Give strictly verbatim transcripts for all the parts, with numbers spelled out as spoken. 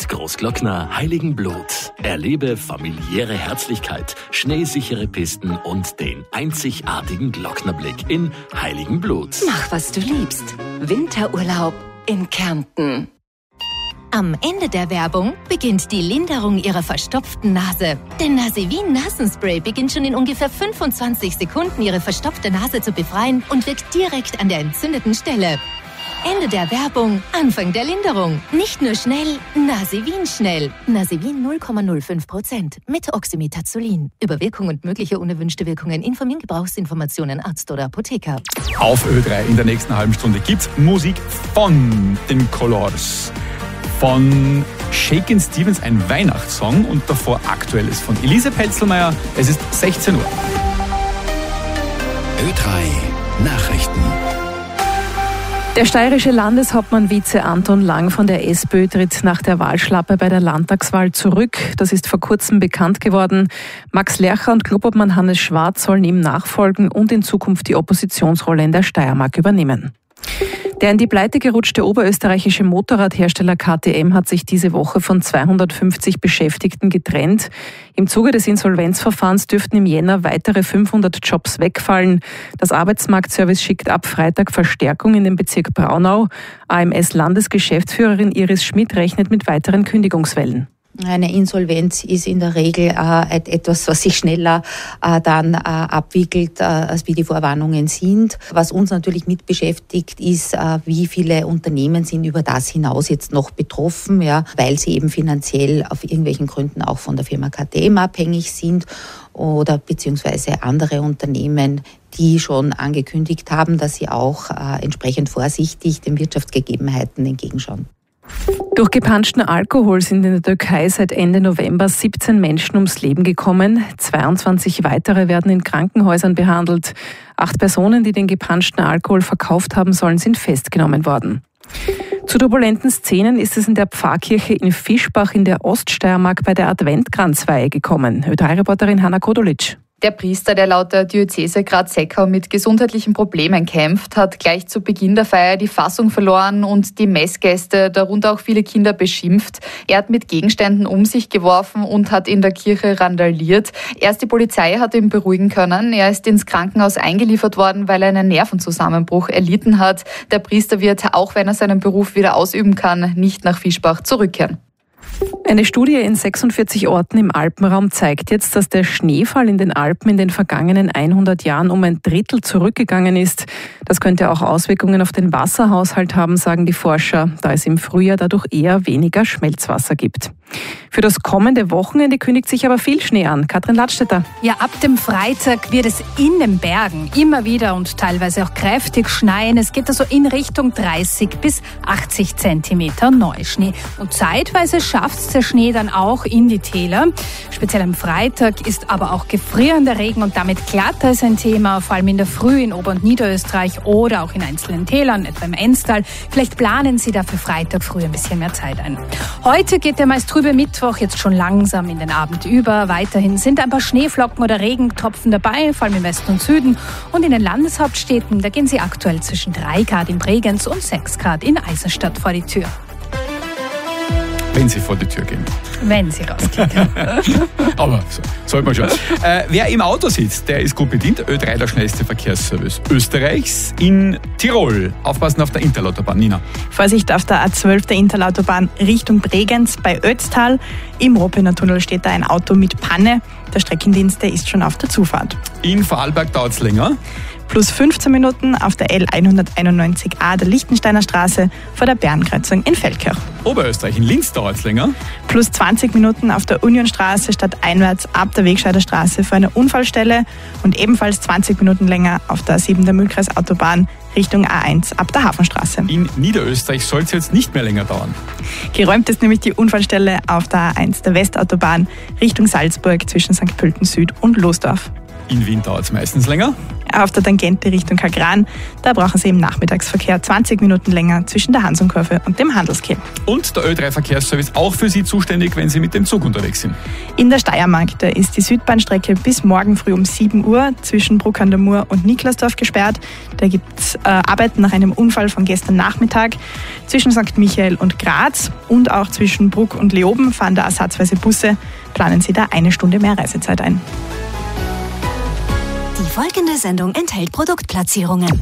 mit Großglockner Heiligenblut. Erlebe familiäre Herzlichkeit, schneesichere Pisten und den einzigartigen Glocknerblick in Heiligenblut. Mach, was du liebst. Winterurlaub in Kärnten. Am Ende der Werbung beginnt die Linderung Ihrer verstopften Nase. Denn Nasevin Nasenspray beginnt schon in ungefähr fünfundzwanzig Sekunden Ihre verstopfte Nase zu befreien und wirkt direkt an der entzündeten Stelle. Ende der Werbung, Anfang der Linderung. Nicht nur schnell, Nasevin schnell. Nasevin null Komma null fünf Prozent mit Oxymetazoline. Über Wirkung und mögliche unerwünschte Wirkungen informieren Gebrauchsinformationen Arzt oder Apotheker. Auf Ö drei in der nächsten halben Stunde gibt's Musik von den Colors. Von Shakin' Stevens ein Weihnachtssong und davor Aktuelles von Elise Pelzelmeier. Es ist sechzehn Uhr. Ö drei Nachrichten. Der steirische Landeshauptmann-Vize Anton Lang von der SPÖ tritt nach der Wahlschlappe bei der Landtagswahl zurück. Das ist vor kurzem bekannt geworden. Max Lercher und Clubobmann Hannes Schwarz sollen ihm nachfolgen und in Zukunft die Oppositionsrolle in der Steiermark übernehmen. Der in die Pleite gerutschte oberösterreichische Motorradhersteller K T M hat sich diese Woche von zweihundertfünfzig Beschäftigten getrennt. Im Zuge des Insolvenzverfahrens dürften im Jänner weitere fünfhundert Jobs wegfallen. Das Arbeitsmarktservice schickt ab Freitag Verstärkung in den Bezirk Braunau. A M S-Landesgeschäftsführerin Iris Schmidt rechnet mit weiteren Kündigungswellen. Eine Insolvenz ist in der Regel äh, etwas, was sich schneller äh, dann äh, abwickelt, äh, als wie die Vorwarnungen sind. Was uns natürlich mit beschäftigt, ist, äh, wie viele Unternehmen sind über das hinaus jetzt noch betroffen, ja, weil sie eben finanziell auf irgendwelchen Gründen auch von der Firma K T M abhängig sind oder beziehungsweise andere Unternehmen, die schon angekündigt haben, dass sie auch äh, entsprechend vorsichtig den Wirtschaftsgegebenheiten entgegenschauen. Durch gepanschten Alkohol sind in der Türkei seit Ende November siebzehn Menschen ums Leben gekommen. zweiundzwanzig weitere werden in Krankenhäusern behandelt. Acht Personen, die den gepanschten Alkohol verkauft haben sollen, sind festgenommen worden. Zu turbulenten Szenen ist es in der Pfarrkirche in Fischbach in der Oststeiermark bei der Adventkranzweihe gekommen. Ö drei Reporterin Hanna Kodolic. Der Priester, der laut der Diözese Graz-Seckau mit gesundheitlichen Problemen kämpft, hat gleich zu Beginn der Feier die Fassung verloren und die Messgäste, darunter auch viele Kinder, beschimpft. Er hat mit Gegenständen um sich geworfen und hat in der Kirche randaliert. Erst die Polizei hat ihn beruhigen können. Er ist ins Krankenhaus eingeliefert worden, weil er einen Nervenzusammenbruch erlitten hat. Der Priester wird, auch wenn er seinen Beruf wieder ausüben kann, nicht nach Fischbach zurückkehren. Eine Studie in sechsundvierzig Orten im Alpenraum zeigt jetzt, dass der Schneefall in den Alpen in den vergangenen hundert Jahren um ein Drittel zurückgegangen ist. Das könnte auch Auswirkungen auf den Wasserhaushalt haben, sagen die Forscher, da es im Frühjahr dadurch eher weniger Schmelzwasser gibt. Für das kommende Wochenende kündigt sich aber viel Schnee an. Katrin Ladstätter. Ja, ab dem Freitag wird es in den Bergen immer wieder und teilweise auch kräftig schneien. Es geht also in Richtung dreißig bis achtzig Zentimeter Neuschnee. Und zeitweise schafft es der Schnee dann auch in die Täler. Speziell am Freitag ist aber auch gefrierender Regen und damit Glatteis ein Thema, vor allem in der Früh in Ober- und Niederösterreich oder auch in einzelnen Tälern, etwa im Enstal. Vielleicht planen Sie dafür Freitag früh ein bisschen mehr Zeit ein. Heute geht der meist trübe Mittwoch jetzt schon langsam in den Abend über. Weiterhin sind ein paar Schneeflocken oder Regentropfen dabei, vor allem im Westen und Süden. Und in den Landeshauptstädten, da gehen sie aktuell zwischen drei Grad in Bregenz und sechs Grad in Eisenstadt vor die Tür. Wenn Sie vor die Tür gehen. Wenn Sie rausgehen. Aber so, sollte man schon. Äh, wer im Auto sitzt, der ist gut bedient. Ö drei, der schnellste Verkehrsservice Österreichs in Tirol. Aufpassen auf der Interlautobahn. Nina. Vorsicht auf der A zwölf der Interlautobahn Richtung Bregenz bei Ötztal. Im Roppener Tunnel steht da ein Auto mit Panne. Der Streckendienst der ist schon auf der Zufahrt. In Vorarlberg dauert es länger. Plus fünfzehn Minuten auf der L hunderteinundneunzig a der Lichtensteiner Straße vor der Bernkreuzung in Feldkirch. Oberösterreich, in Linz dauert es länger. Plus zwanzig Minuten auf der Unionstraße stadteinwärts ab der Wegscheider Straße vor einer Unfallstelle und ebenfalls zwanzig Minuten länger auf der A sieben der Mühlkreisautobahn Richtung A eins ab der Hafenstraße. In Niederösterreich soll es jetzt nicht mehr länger dauern. Geräumt ist nämlich die Unfallstelle auf der A eins der Westautobahn Richtung Salzburg zwischen Sankt Pölten Süd und Losdorf. In Wien dauert es meistens länger. Auf der Tangente Richtung Kagran, da brauchen Sie im Nachmittagsverkehr zwanzig Minuten länger zwischen der Hansumkurve und dem Handelskehl. Und der Ö drei Verkehrsservice auch für Sie zuständig, wenn Sie mit dem Zug unterwegs sind. In der Steiermark, da ist die Südbahnstrecke bis morgen früh um sieben Uhr zwischen Bruck an der Mur und Niklasdorf gesperrt. Da gibt es äh, Arbeiten nach einem Unfall von gestern Nachmittag. Zwischen Sankt Michael und Graz und auch zwischen Bruck und Leoben fahren da ersatzweise Busse. Planen Sie da eine Stunde mehr Reisezeit ein. Die folgende Sendung enthält Produktplatzierungen.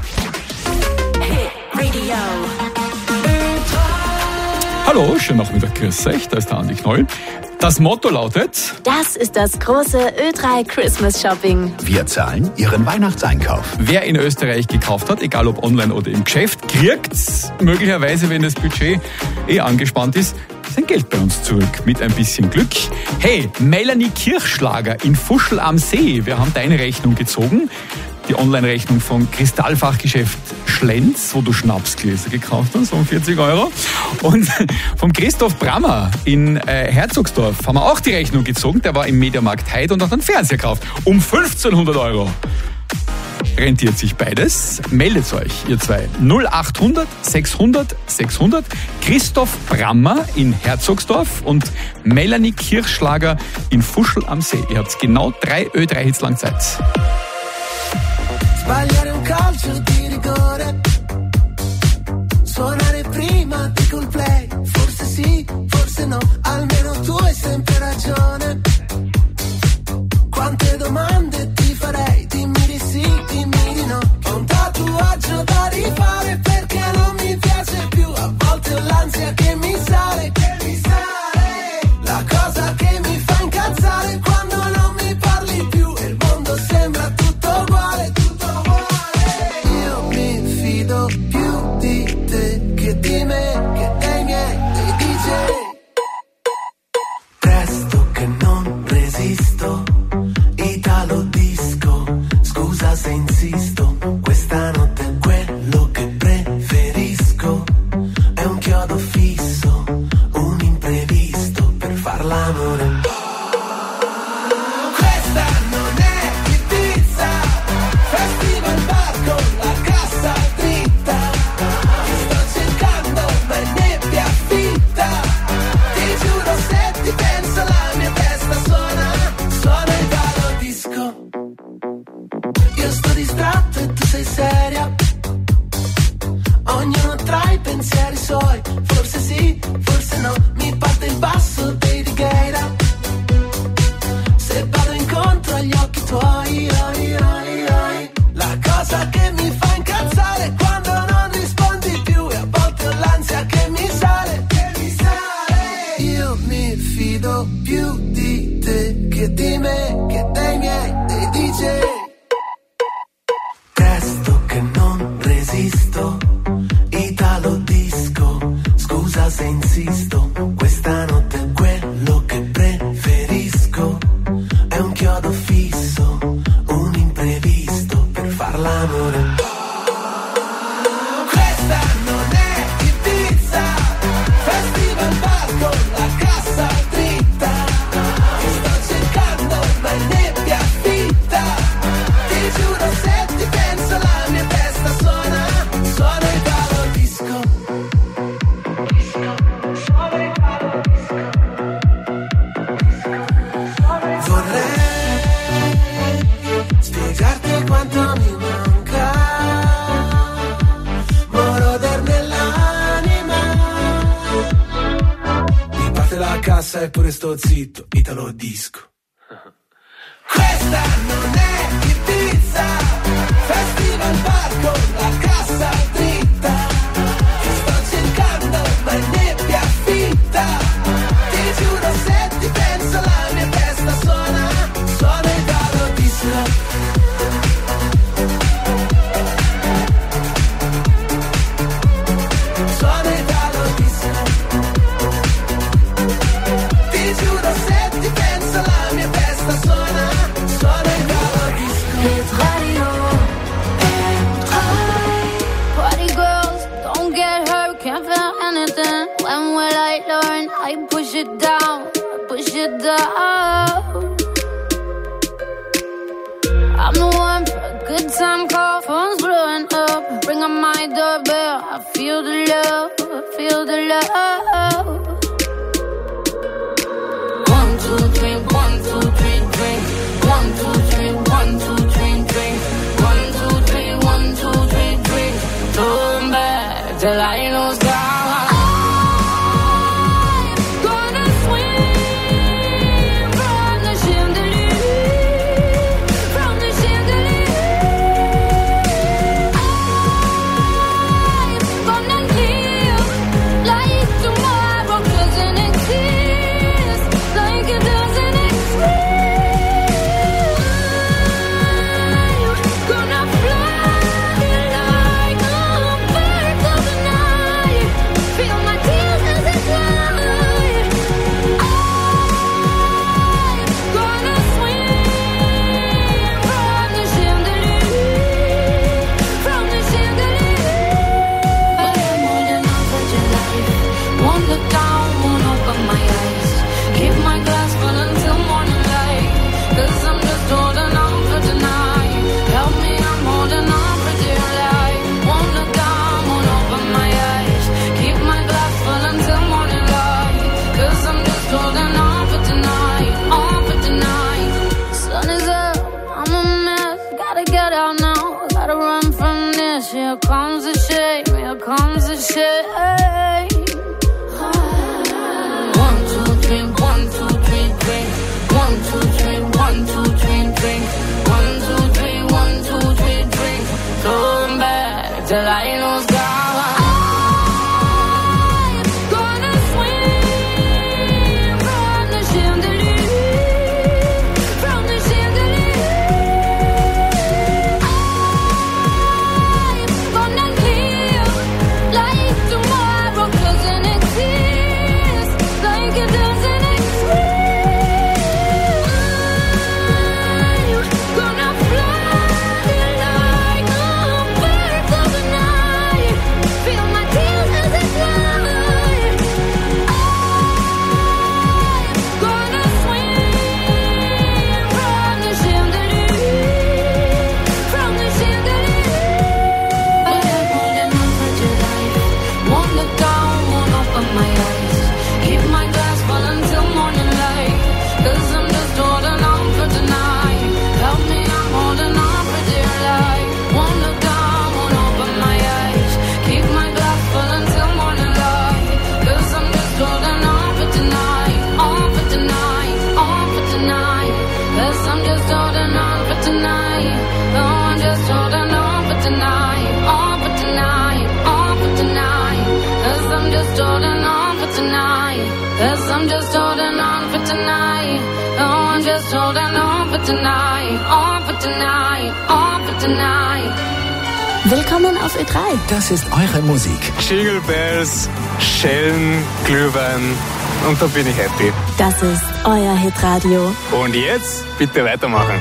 Hallo, schönen Nachmittag, grüß euch, da ist der Andi Knoll. Das Motto lautet: Das ist das große Ö drei Christmas Shopping. Wir zahlen Ihren Weihnachtseinkauf. Wer in Österreich gekauft hat, egal ob online oder im Geschäft, kriegt möglicherweise, wenn das Budget eh angespannt ist, sein Geld bei uns zurück. Mit ein bisschen Glück. Hey, Melanie Kirchschlager in Fuschl am See. Wir haben deine Rechnung gezogen. Die Online-Rechnung vom Kristallfachgeschäft Schlenz, wo du Schnapsgläser gekauft hast, um vierzig Euro. Und vom Christoph Brammer in äh, Herzogsdorf haben wir auch die Rechnung gezogen. Der war im Mediamarkt Heid und hat einen Fernseher gekauft. Um fünfzehnhundert Euro. Rentiert sich beides. Meldet euch, ihr zwei. null achthundert sechshundert sechshundert. Christoph Brammer in Herzogsdorf und Melanie Kirchschlager in Fuschl am See. Ihr habt genau drei Ö drei Hits lang Zeit. Sbagliare un calcio di rigore, suonare prima di Coldplay, forse sì, forse no, almeno tu hai sempre ragione. Quante domande ti farei, dimmi di sì, dimmi di no. Ho un tatuaggio da rifare perché non mi piace più, a volte ho l'ansia che mi sale, che mi sale. La cosa che mi fa incazzare quando non mi parli più e il mondo sembra tutto uguale. Più di te che di me, che dei miei, dei D J. Presto che non resisto, Italo disco, scusa se insisto, questa notte è quello che preferisco, è un chiodo fisso, un imprevisto per far l'amore. Questa non è Ibiza, festival bar con la cassa dritta. Sto cercando ma è nebbia fitta. Ti giuro se ti penso la mia testa suona, suona il ballo disco. Io sto distratto e tu sei seria. Ognuno tra i pensieri suoi, forse sì, forse no. Mi parte il basso dei Righeira. Se vado incontro agli occhi tuoi, oi, oi, oi. La cosa che mi fa incazzare è quando non rispondi più e a volte ho l'ansia che mi sale, che mi sale. Io mi fido più di te che di me, che dei miei, dei D J. Presto che non resisto, Italo disco, scusa se insisto, questa notte è quello che preferisco, è un chiodo fisso, un imprevisto per far l'amore. Questa non è Ibiza, festival bar con la cassa dritta. Sto cercando ma è nebbia fitta. Ti giuro se ti penso la mia testa suona, suona il ballo disco. Suona il ballo disco. Vorrei spiegarti quanto mi manca, moroder nell'anima. Mi parte la cassa e pure sto zitto, Italo disco. Questa non è Ibiza, festival bar con la cassa dritta. Sto cercando ma è nebbia fitta. Ti giuro se ti penso la mia testa suona, suona il ballo disco. Suona il ballo disco. Ti giuro se ti penso la mia testa suona, suona il ballo disco. Hit radio, party girls, don't get hurt, can't feel anything. When will I learn? I push it down, push it down. I'm the one for a good Good time call, phone's blowing up. Ring on my doorbell. I feel the love, I feel the love. One, two, three, one, two, three, drink. One, two, three, one, two, three, drink. One, two, three, one, two, three, drink. Turn back till I know God. Here comes the shame, here comes the shame. One, two, three, one, two, three, drink. One, two, three, one, two, three, drink. One, two, three, one, two, three, drink. Turn back till I lose God. Willkommen auf Ö drei. Das ist eure Musik. Jingle Bells, Schellen, Glühwein und da bin ich happy. Das ist euer Hitradio. Und jetzt bitte weitermachen.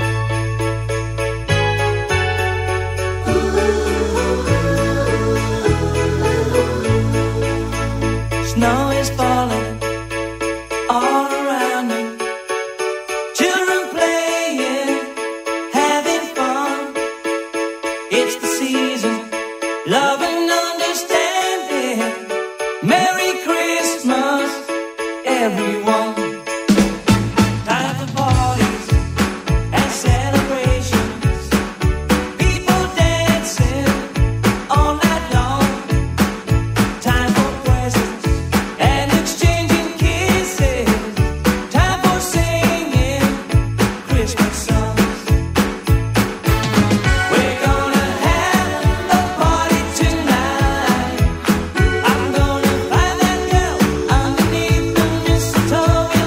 Snow is falling all around me. Children playing, having fun. It's the season, love and understanding. Merry Christmas, everyone. Time for parties and celebrations. People dancing all night long. Time for presents and exchanging kisses. Time for singing Christmas songs. We're gonna have a party tonight. I'm gonna find that girl underneath the mistletoe.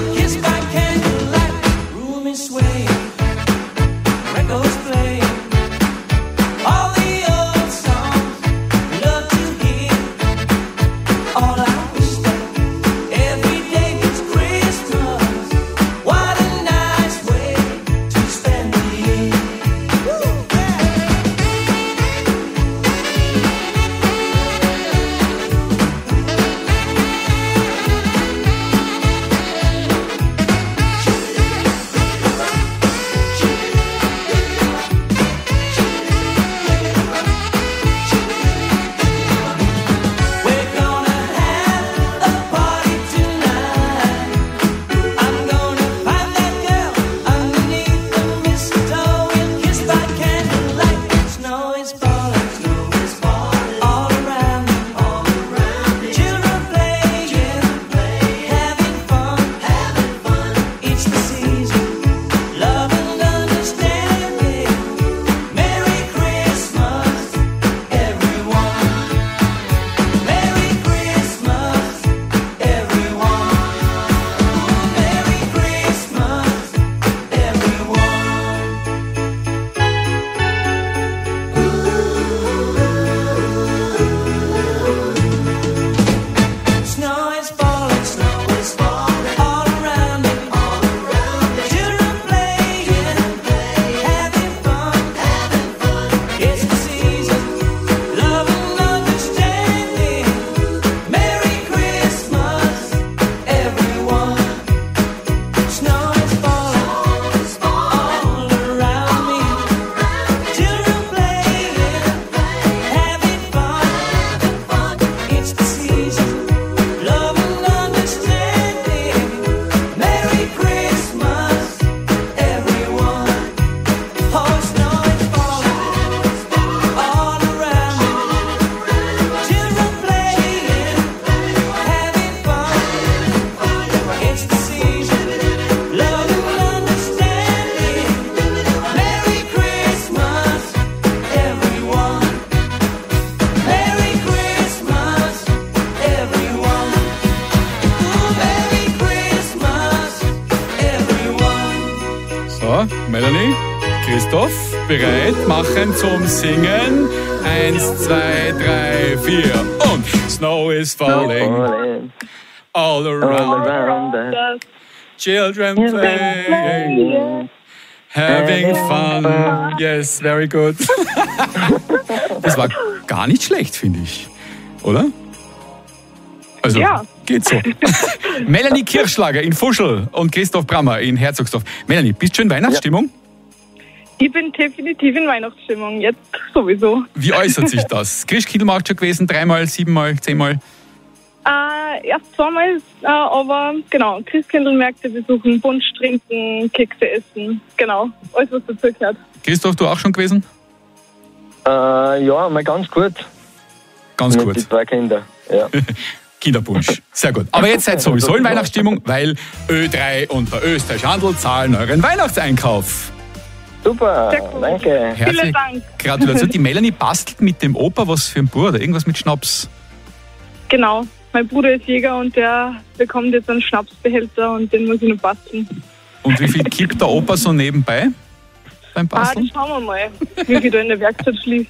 Super. Melanie, Christoph, bereit? Machen zum Singen. Eins, zwei, drei, vier und Snow is falling all around us. Children playing, having fun. Yes, very good. Das war gar nicht schlecht, finde ich. Oder? Also, ja. Geht so. Melanie Kirschlager in Fuschl und Christoph Brammer in Herzogsdorf. Melanie, bist du in Weihnachtsstimmung? Ich bin definitiv in Weihnachtsstimmung, jetzt sowieso. Wie äußert sich das? Christkindlmarkt schon gewesen? Dreimal, siebenmal, zehnmal? Äh, erst zweimal, äh, aber genau, Christkindlmärkte besuchen, Punsch trinken, Kekse essen, genau, alles was dazu gehört. Christoph, du auch schon gewesen? Äh, ja, mal ganz gut. Ganz Mit gut. die zwei Kinder, ja. Kinderpunsch, sehr gut. Aber jetzt seid sowieso in Weihnachtsstimmung, weil Ö drei und der Österreichische Handel zahlen euren Weihnachtseinkauf. Super, danke. Herzlich Vielen Dank. Gratulation. Die Melanie bastelt mit dem Opa was für ein Bub oder irgendwas mit Schnaps. Genau, mein Bruder ist Jäger und der bekommt jetzt einen Schnapsbehälter und den muss ich noch basteln. Und wie viel kippt der Opa so nebenbei beim Ah, Basteln? das schauen wir mal, wie viel da in der Werkstatt schließt.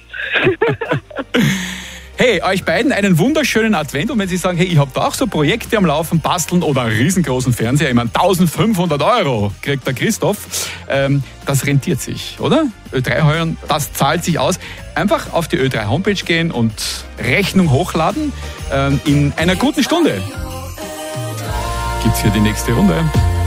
Hey, euch beiden einen wunderschönen Advent und wenn Sie sagen, hey, ich habe da auch so Projekte am Laufen, basteln oder einen riesengroßen Fernseher, ich meine eintausendfünfhundert Euro kriegt der Christoph, ähm, das rentiert sich, oder? Ö drei heuern, das zahlt sich aus. Einfach auf die Ö drei Homepage gehen und Rechnung hochladen. Ähm, in einer guten Stunde gibt's hier die nächste Runde.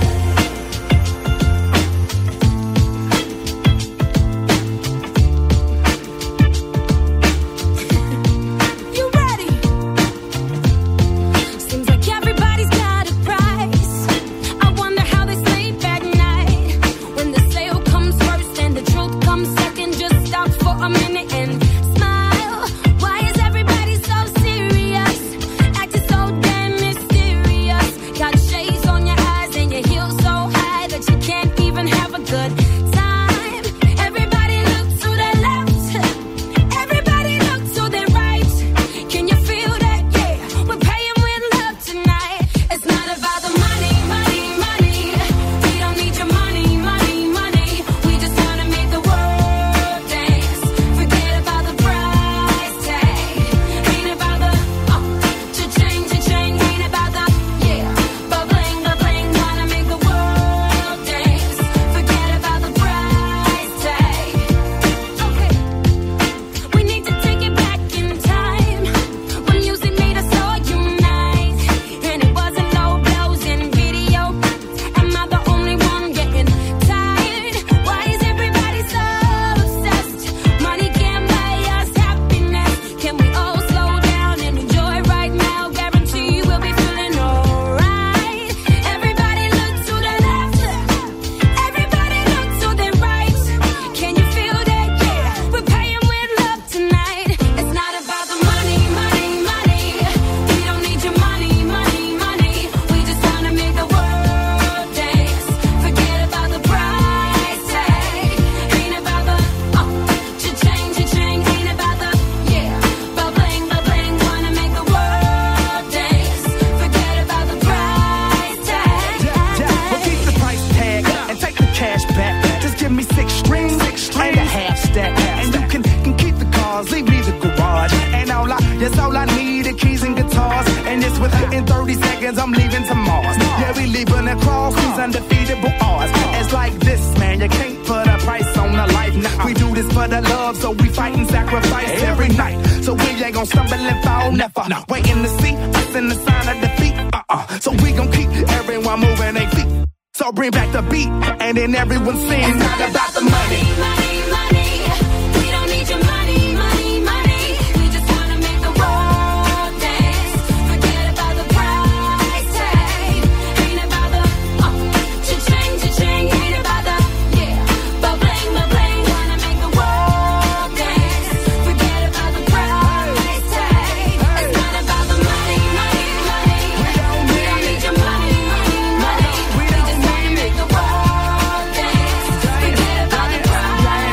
Everyone sings, not about the money. Money, money, we don't need your money, money, money. We just wanna make the world dance. Forget about the price tag. Ain't about the uh, cha-ching, cha-ching. Ain't about the yeah, ba-bling, ba-bling. Wanna make the world dance. Forget about the price tag. It's not about the money, money, money. We don't need your money, money, money. We just wanna make the world.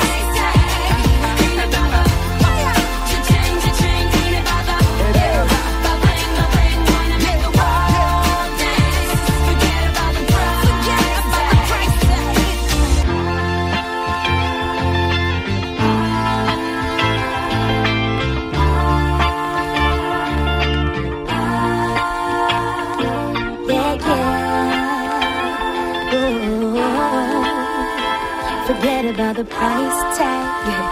forget about the price tag.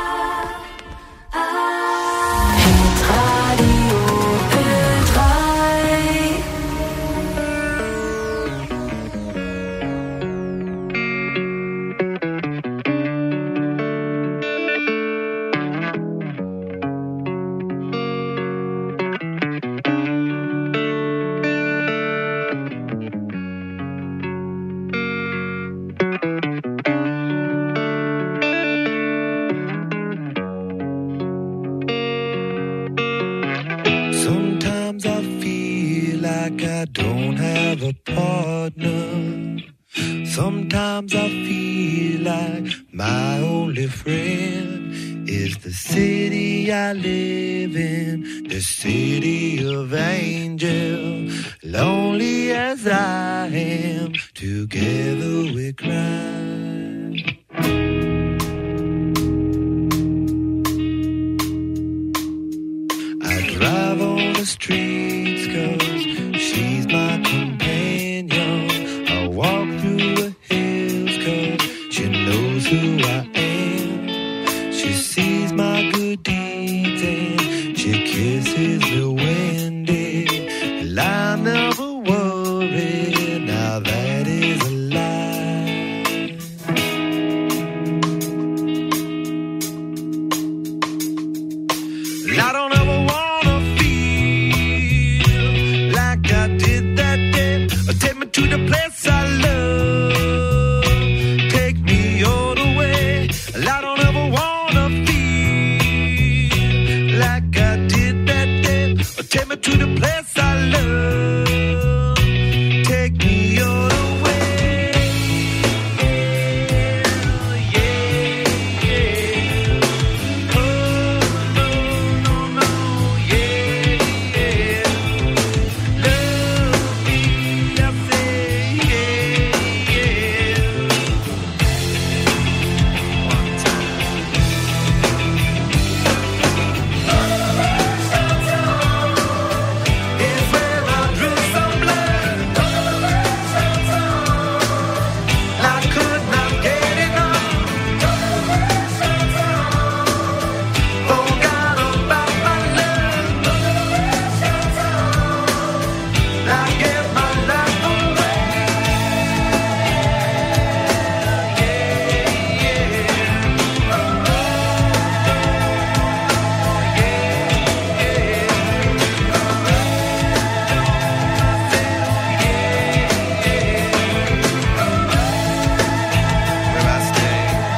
Sometimes I feel like my only friend is the city I live in, the city of angels. Lonely as I am, together we cry. I drive on the streets 'cause she's my companion. I walk through the hills 'cause she knows who I am. She sees my good deeds and she kisses me when it. And I never worry, now that is a lie. And I don't ever wanna feel like I did that day. Take me to the place I love, take me all the way. And I don't ever wanna feel like I did that day. Take me to the place I love, take me all the way. Yeah, yeah. Oh, no, no, no, yeah, yeah. Love me, I say, yeah, yeah. One time. It's where I drew some blood. I could not get enough. Forgot about my love. I gave my life away. Where I stay.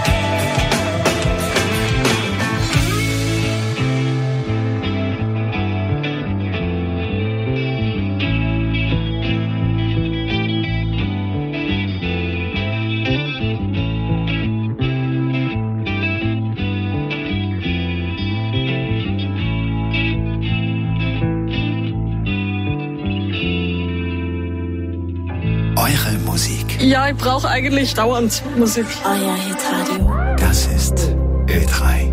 Eure Musik. Ja, ich brauche eigentlich dauernd Musik. Euer Hitradio. Das ist Ö drei.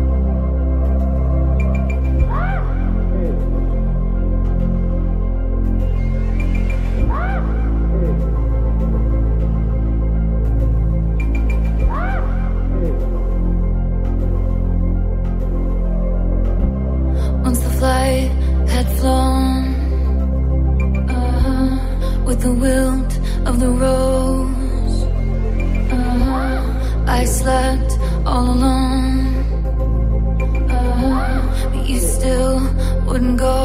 Once the flight had flown, uh, with the wilt of the rose, uh, I slept all alone, uh, but you still wouldn't go.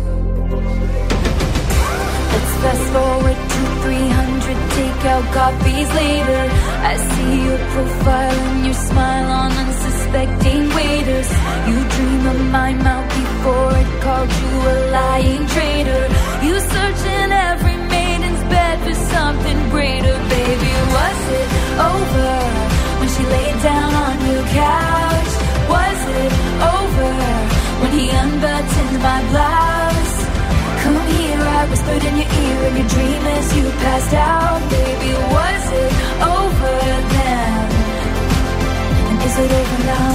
Let's fast forward to three hundred takeout coffees later. I see your profile and your smile on unsuspecting waiters. You dream of my mouth before it called you a lying traitor. You search in every maiden's bed for something greater. Baby, was it over when she laid down on your couch? Was it over when he unbuttoned my blouse? Come here, I whispered in your ear in your dream as you passed out. Baby, was it over then? And is it over now?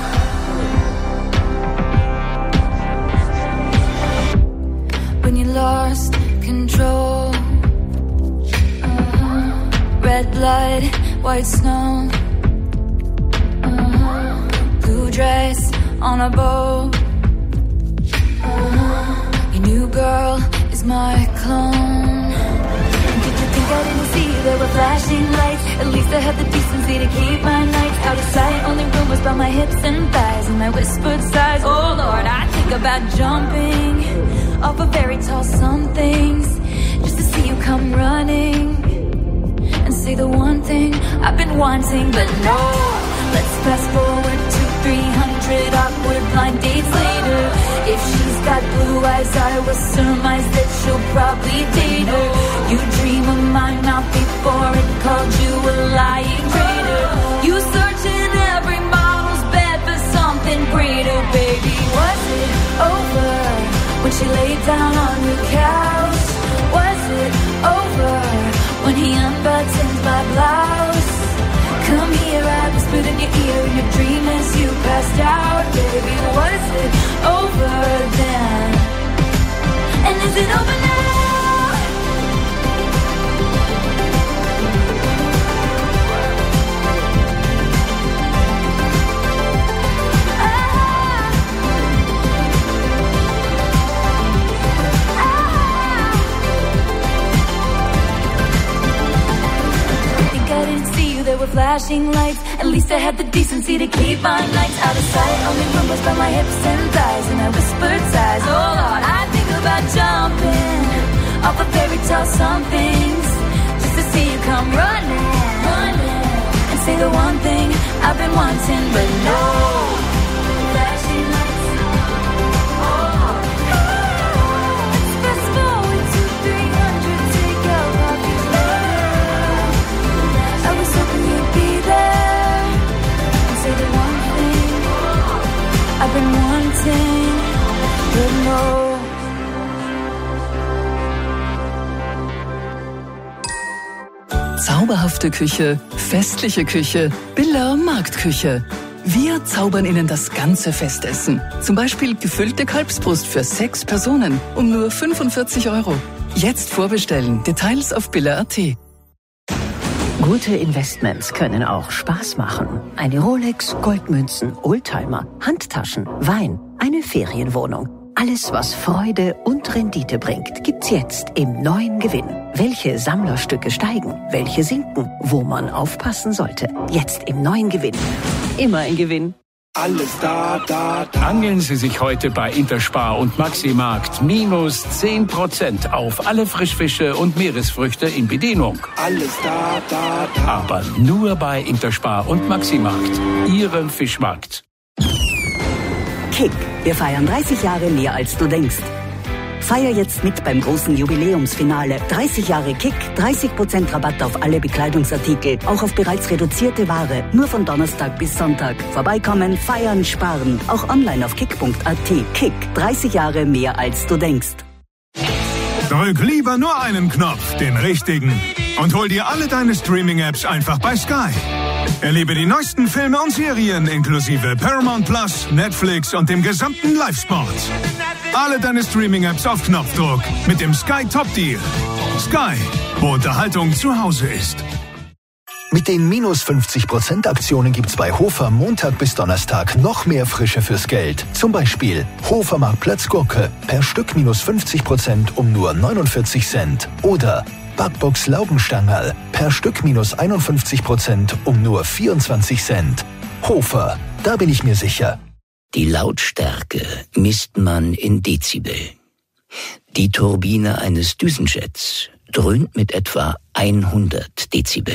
When you lost control, uh, red blood, white snow, dress on a boat. Uh, your new girl is my clone. Did you think I didn't see there were flashing lights? At least I had the decency to keep my nights out of sight. Only rumors about my hips and thighs and my whispered sighs. Oh Lord, I think about jumping off a very tall somethings just to see you come running and say the one thing I've been wanting. But no, let's fast forward to three hundred awkward blind dates later. If she's got blue eyes, I will surmise that she'll probably date her. You dream of my mouth before it called you a lying traitor. You search in every model's bed for something greater. Baby, was it over when she laid down on your couch? Was it over when he unbuttoned my blouse? Come here, I whispered in your ear in your dream as you passed out. Baby, was it over then? And is it over now? There were flashing lights. At least I had the decency to keep my nights out of sight. Only rumors about my hips and thighs and I whispered sighs. Oh Lord, I think about jumping off a fairy tale somethings just to see you come running, running and say the one thing I've been wanting. But no flashing lights. Oh, let's fast forward to three hundred takeout coffees later. I was hoping you'd be there and say the one thing I've been wanting, but no. Zauberhafte Küche, festliche Küche, Billa Marktküche. Wir zaubern Ihnen das ganze Festessen. Zum Beispiel gefüllte Kalbsbrust für sechs Personen um nur fünfundvierzig Euro. Jetzt vorbestellen. Details auf billa punkt at. Gute Investments können auch Spaß machen. Eine Rolex, Goldmünzen, Oldtimer, Handtaschen, Wein, eine Ferienwohnung. Alles, was Freude und Rendite bringt, gibt's jetzt im neuen Gewinn. Welche Sammlerstücke steigen, welche sinken, wo man aufpassen sollte. Jetzt im neuen Gewinn. Immer ein Gewinn. Alles da, da, da. Angeln Sie sich heute bei Interspar und Maximarkt minus zehn Prozent auf alle Frischfische und Meeresfrüchte in Bedienung. Alles da, da, da. Aber nur bei Interspar und Maximarkt, Ihrem Fischmarkt. Kick, wir feiern dreißig Jahre mehr als du denkst. Feier jetzt mit beim großen Jubiläumsfinale. dreißig Jahre Kick, dreißig Prozent Rabatt auf alle Bekleidungsartikel, auch auf bereits reduzierte Ware. Nur von Donnerstag bis Sonntag. Vorbeikommen, feiern, sparen. Auch online auf kick punkt at. Kick, dreißig Jahre mehr als du denkst. Drück lieber nur einen Knopf, den richtigen. Und hol dir alle deine Streaming-Apps einfach bei Sky. Erlebe die neuesten Filme und Serien inklusive Paramount Plus, Netflix und dem gesamten Live-Sport. Alle deine Streaming-Apps auf Knopfdruck mit dem Sky Top Deal. Sky, wo Unterhaltung zu Hause ist. Mit den minus fünfzig Prozent Aktionen gibt's bei Hofer Montag bis Donnerstag noch mehr Frische fürs Geld. Zum Beispiel Hofer Marktplatz Gurke per Stück minus fünfzig Prozent um nur neunundvierzig Cent. Oder Backbox Laugenstangerl per Stück minus einundfünfzig Prozent um nur vierundzwanzig Cent. Hofer, da bin ich mir sicher. Die Lautstärke misst man in Dezibel. Die Turbine eines Düsenjets dröhnt mit etwa hundert Dezibel.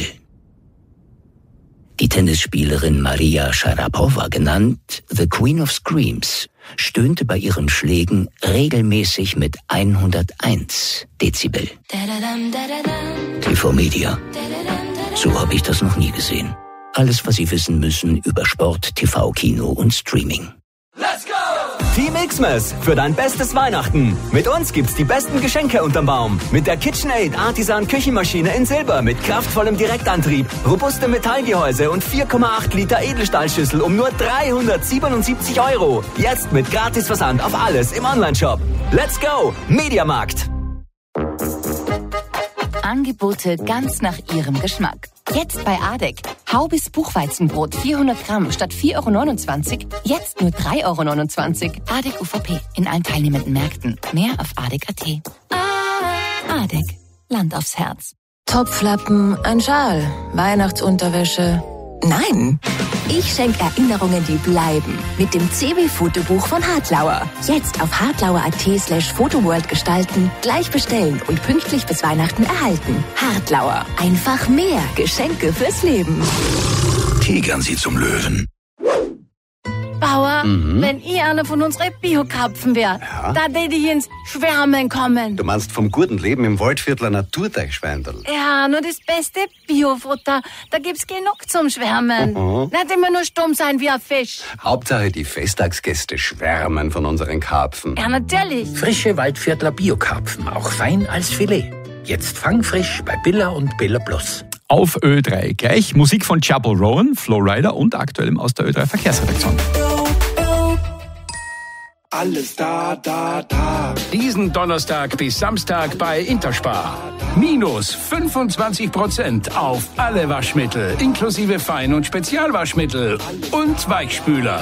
Die Tennisspielerin Maria Sharapova, genannt The Queen of Screams, stöhnte bei ihren Schlägen regelmäßig mit hunderteins Dezibel. T V-Media. So habe ich das noch nie gesehen. Alles, was Sie wissen müssen über Sport, T V, Kino und Streaming. Let's go! Team Xmas für dein bestes Weihnachten. Mit uns gibt's die besten Geschenke unterm Baum. Mit der KitchenAid Artisan Küchenmaschine in Silber mit kraftvollem Direktantrieb, robustem Metallgehäuse und vier Komma acht Liter Edelstahlschüssel um nur dreihundertsiebenundsiebzig Euro. Jetzt mit Gratisversand auf alles im Onlineshop. Let's go! Mediamarkt. Angebote ganz nach Ihrem Geschmack. Jetzt bei A D E C. Haubis Buchweizenbrot vierhundert Gramm statt vier Euro neunundzwanzig, jetzt nur drei Euro neunundzwanzig. Adek U V P in allen teilnehmenden Märkten. Mehr auf adek punkt at. Adek, Land aufs Herz. Topflappen, ein Schal, Weihnachtsunterwäsche. Nein, ich schenke Erinnerungen, die bleiben. Mit dem C W-Fotobuch von Hartlauer. Jetzt auf hartlauer.at slash Fotoworld gestalten, gleich bestellen und pünktlich bis Weihnachten erhalten. Hartlauer. Einfach mehr Geschenke fürs Leben. Tigern Sie zum Löwen. Bauer, Mhm. wenn ich einer von unseren Bio-Karpfen wäre, Ja? da würde ich ins Schwärmen kommen. Du meinst vom guten Leben im Waldviertler Naturteichschweindl. Ja, nur das beste Biofutter. Da gibt's genug zum Schwärmen. Mhm. Nicht immer nur stumm sein wie ein Fisch. Hauptsache die Festtagsgäste schwärmen von unseren Karpfen. Ja, natürlich. Frische Waldviertler Biokarpfen, auch fein als Filet. Jetzt fangfrisch bei Billa und Billa Plus. Auf Ö drei gleich Musik von Chapel Rowan, Flowrider und aktuellem aus der Ö drei Verkehrsredaktion. Alles da, da, da. Diesen Donnerstag bis Samstag bei Interspar. Minus fünfundzwanzig Prozent auf alle Waschmittel, inklusive Fein- und Spezialwaschmittel und Weichspüler.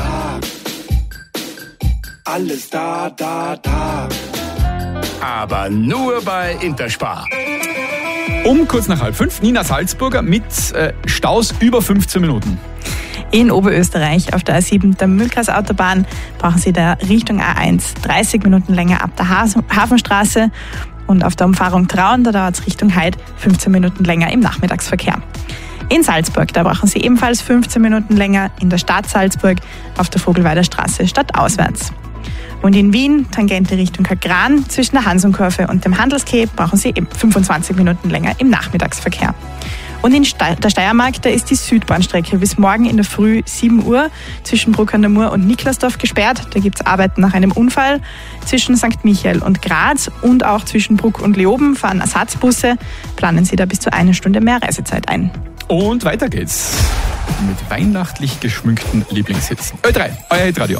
Alles da, da, da. Aber nur bei Interspar. Um kurz nach halb fünf, Nina Salzburger mit äh, Staus über fünfzehn Minuten. In Oberösterreich auf der A sieben der Mühlkreisautobahn brauchen Sie da Richtung A eins dreißig Minuten länger ab der Hafenstraße und auf der Umfahrung Traun, da dauert es Richtung Heid fünfzehn Minuten länger im Nachmittagsverkehr. In Salzburg, da brauchen Sie ebenfalls fünfzehn Minuten länger in der Stadt Salzburg auf der Vogelweider Straße stadtauswärts. Und in Wien, Tangente Richtung Kagran, zwischen der Hansumkurve und dem Handelsquai brauchen Sie eben fünfundzwanzig Minuten länger im Nachmittagsverkehr. Und in Ste- der Steiermark, da ist die Südbahnstrecke bis morgen in der Früh sieben Uhr zwischen Bruck an der Mur und Niklasdorf gesperrt. Da gibt es Arbeiten nach einem Unfall. Zwischen Sankt Michael und Graz und auch zwischen Bruck und Leoben fahren Ersatzbusse. Planen Sie da bis zu einer Stunde mehr Reisezeit ein. Und weiter geht's mit weihnachtlich geschmückten Lieblingshits. Ö drei, euer Hitradio.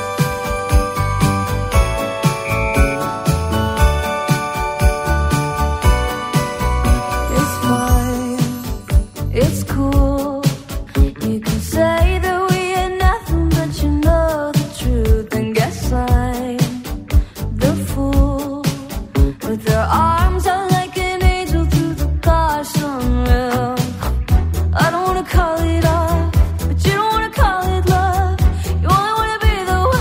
It's cool. You can say that we are nothing, but you know the truth. And guess I'm the fool with their arms out like an angel through the car sunroof. I don't wanna call it off, but you don't wanna call it love. You only wanna be the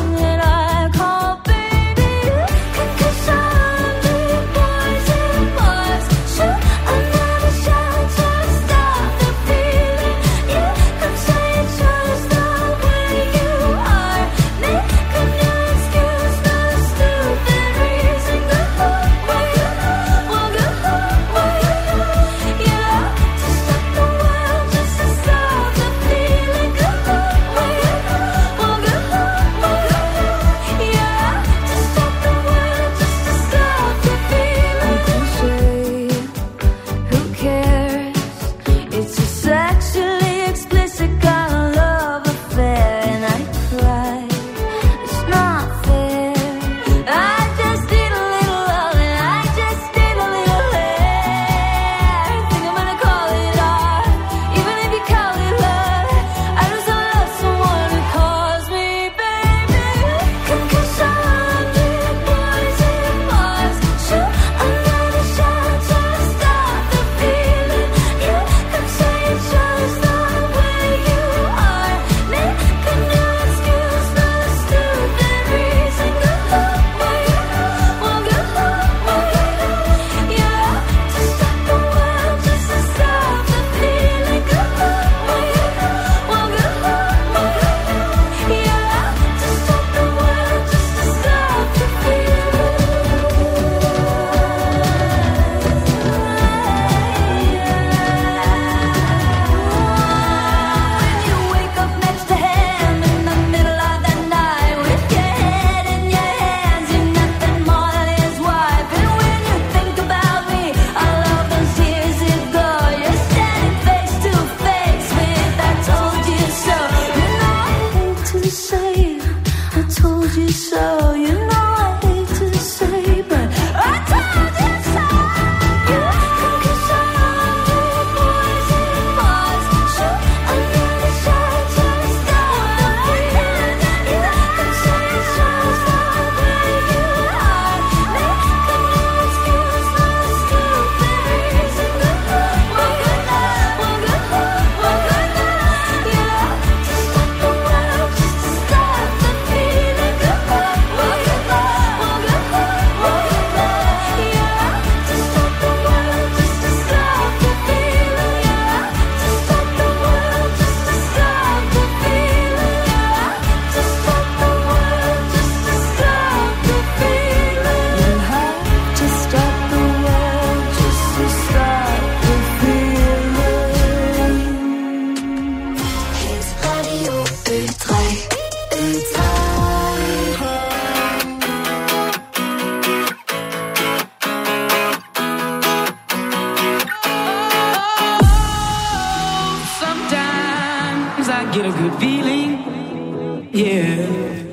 get a good feeling, yeah.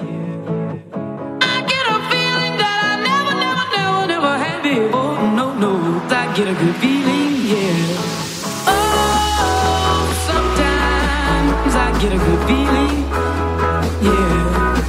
I get a feeling that I never, never, never, never had before. No, no, I get a good feeling, yeah. Oh, sometimes I get a good feeling, yeah.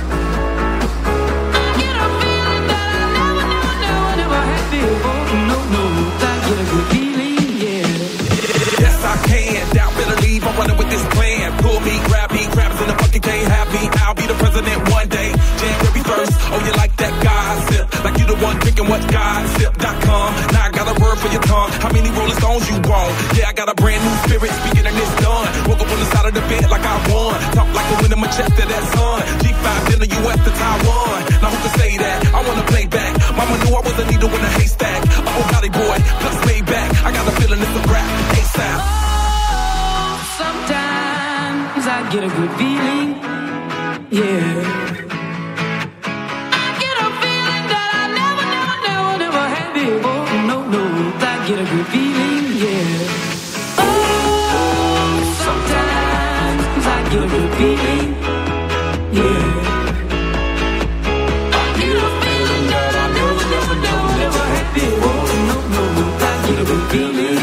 I get a feeling that I never, never, never, never had before. No, no, I get a good feeling, yeah. Yes, I can. Doubt, better leave. I'm running with this plan. Pull me, grab me, grabs in the fucking can't have me. I'll be the president one day. January first. Oh, you like that gossip? Like you the one drinking what gossip dot com. Now I got a word for your tongue. How many Rolling Stones you want? Yeah, I got a brand new spirit. Speaking of this done. Woke up on the side of the bed like I won. Talk like a win in my chest to that sun. G five in the U S to Taiwan. Now who can say that? I wanna play back. Mama knew I was a needle in a haystack. Oh, Gotti boy, plus way back. I got a feeling it's a rap. ASAP. Oh, sometimes I get a good feeling, yeah. I get a feeling that I never, never, never, never had before. No, no, I get a good feeling, yeah. Oh, sometimes I get a good feeling, yeah. I get a feeling that I never, never, never, never had before. No, no, I get a good feeling.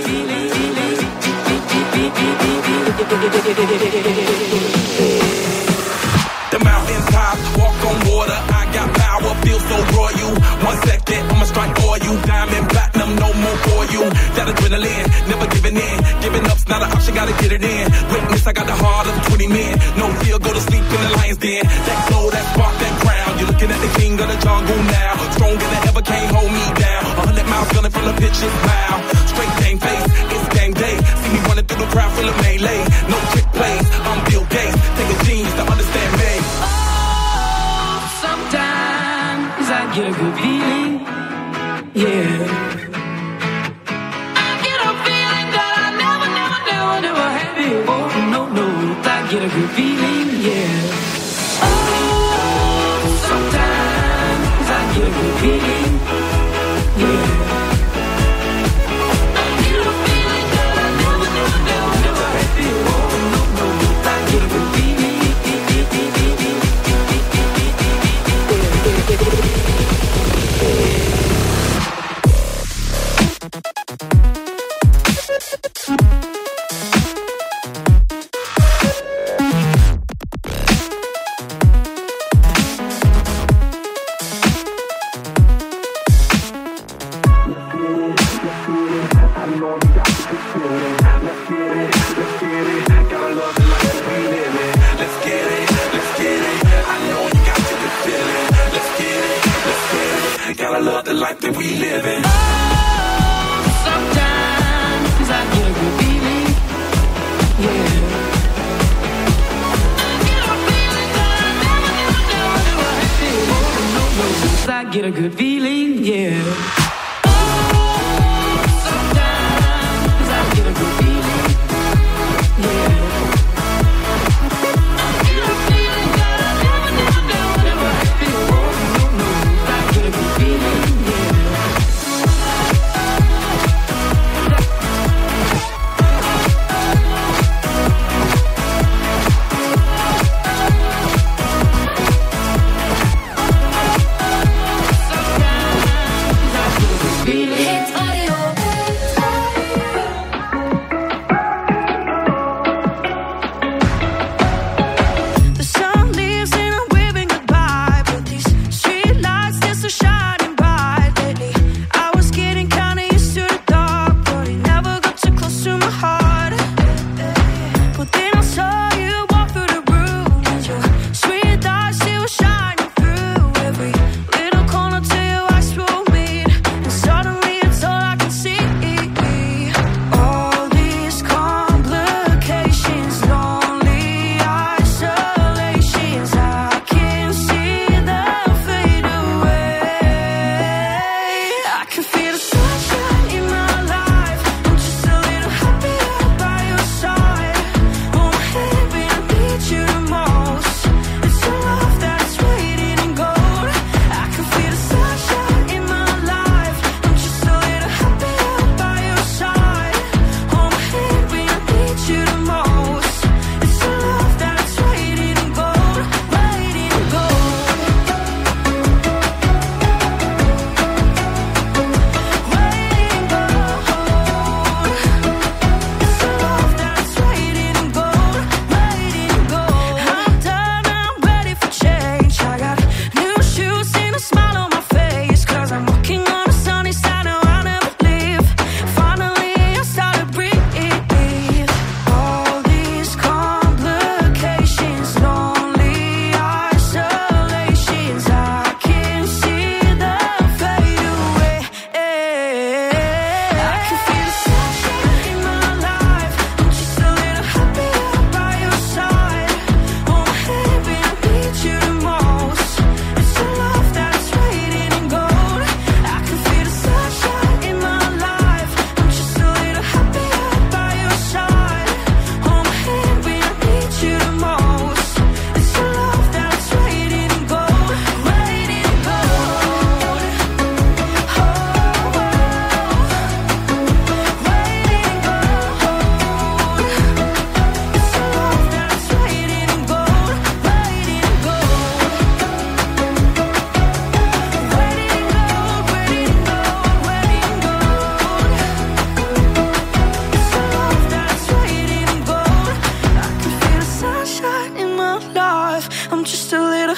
The mountain top, walk on water. I got power, feel so royal. One second, I'ma strike for you. Diamond, platinum, no more for you. That adrenaline, never giving in. Giving up's not an option, gotta get it in. Witness, I got the heart of twenty men. No fear, go to sleep in the lion's den. That glow, that spark, that crown. You're looking at the king of the jungle now. Stronger than ever, can't hold me down. A hundred miles gunning from the pitcher's mouth. Straight game face, it's game day. See me running through the crowd, full of melee. No trick plays, I'm Bill Gates. Take a genius to understand me. Oh, sometimes I get a good feeling, yeah. I get a feeling that I never, never, never, never had before. No, no, I get a good feeling, yeah. Oh, sometimes I get a good feeling, yeah. I get a feeling that I never, never, never, never had before. No, no, I get a good feeling. Get a good feeling, yeah. Oh, sometimes I get a good feeling, yeah. I get a feeling that I never, never, never, never had before. No, no, I get a good feeling, yeah. Sometimes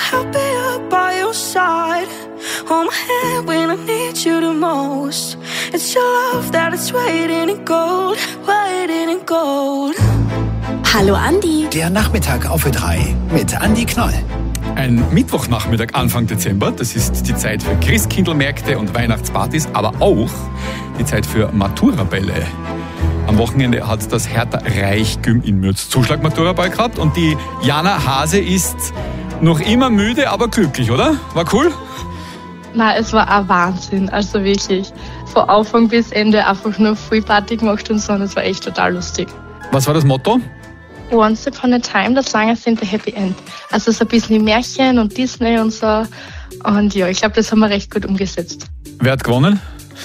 happier by your side. Hold my hand when I need you the most. It's your love that is waiting in gold, waiting in gold. Hallo Andi. Der Nachmittag auf Ö drei mit Andi Knoll. Ein Mittwochnachmittag Anfang Dezember, das ist die Zeit für Christkindlmärkte und Weihnachtspartys, aber auch die Zeit für Maturabälle. Am Wochenende hat das Hertha Reichgym in Mürz Zuschlag-Maturaball gehabt und die Jana Hase ist noch immer müde, aber glücklich, oder? War cool? Nein, es war ein Wahnsinn, also wirklich. Von Anfang bis Ende einfach nur viel Party gemacht und so, und es war echt total lustig. Was war das Motto? Once upon a time, das lange sind the happy end. Also so ein bisschen Märchen und Disney und so. Und ja, ich glaube, das haben wir recht gut umgesetzt. Wer hat gewonnen?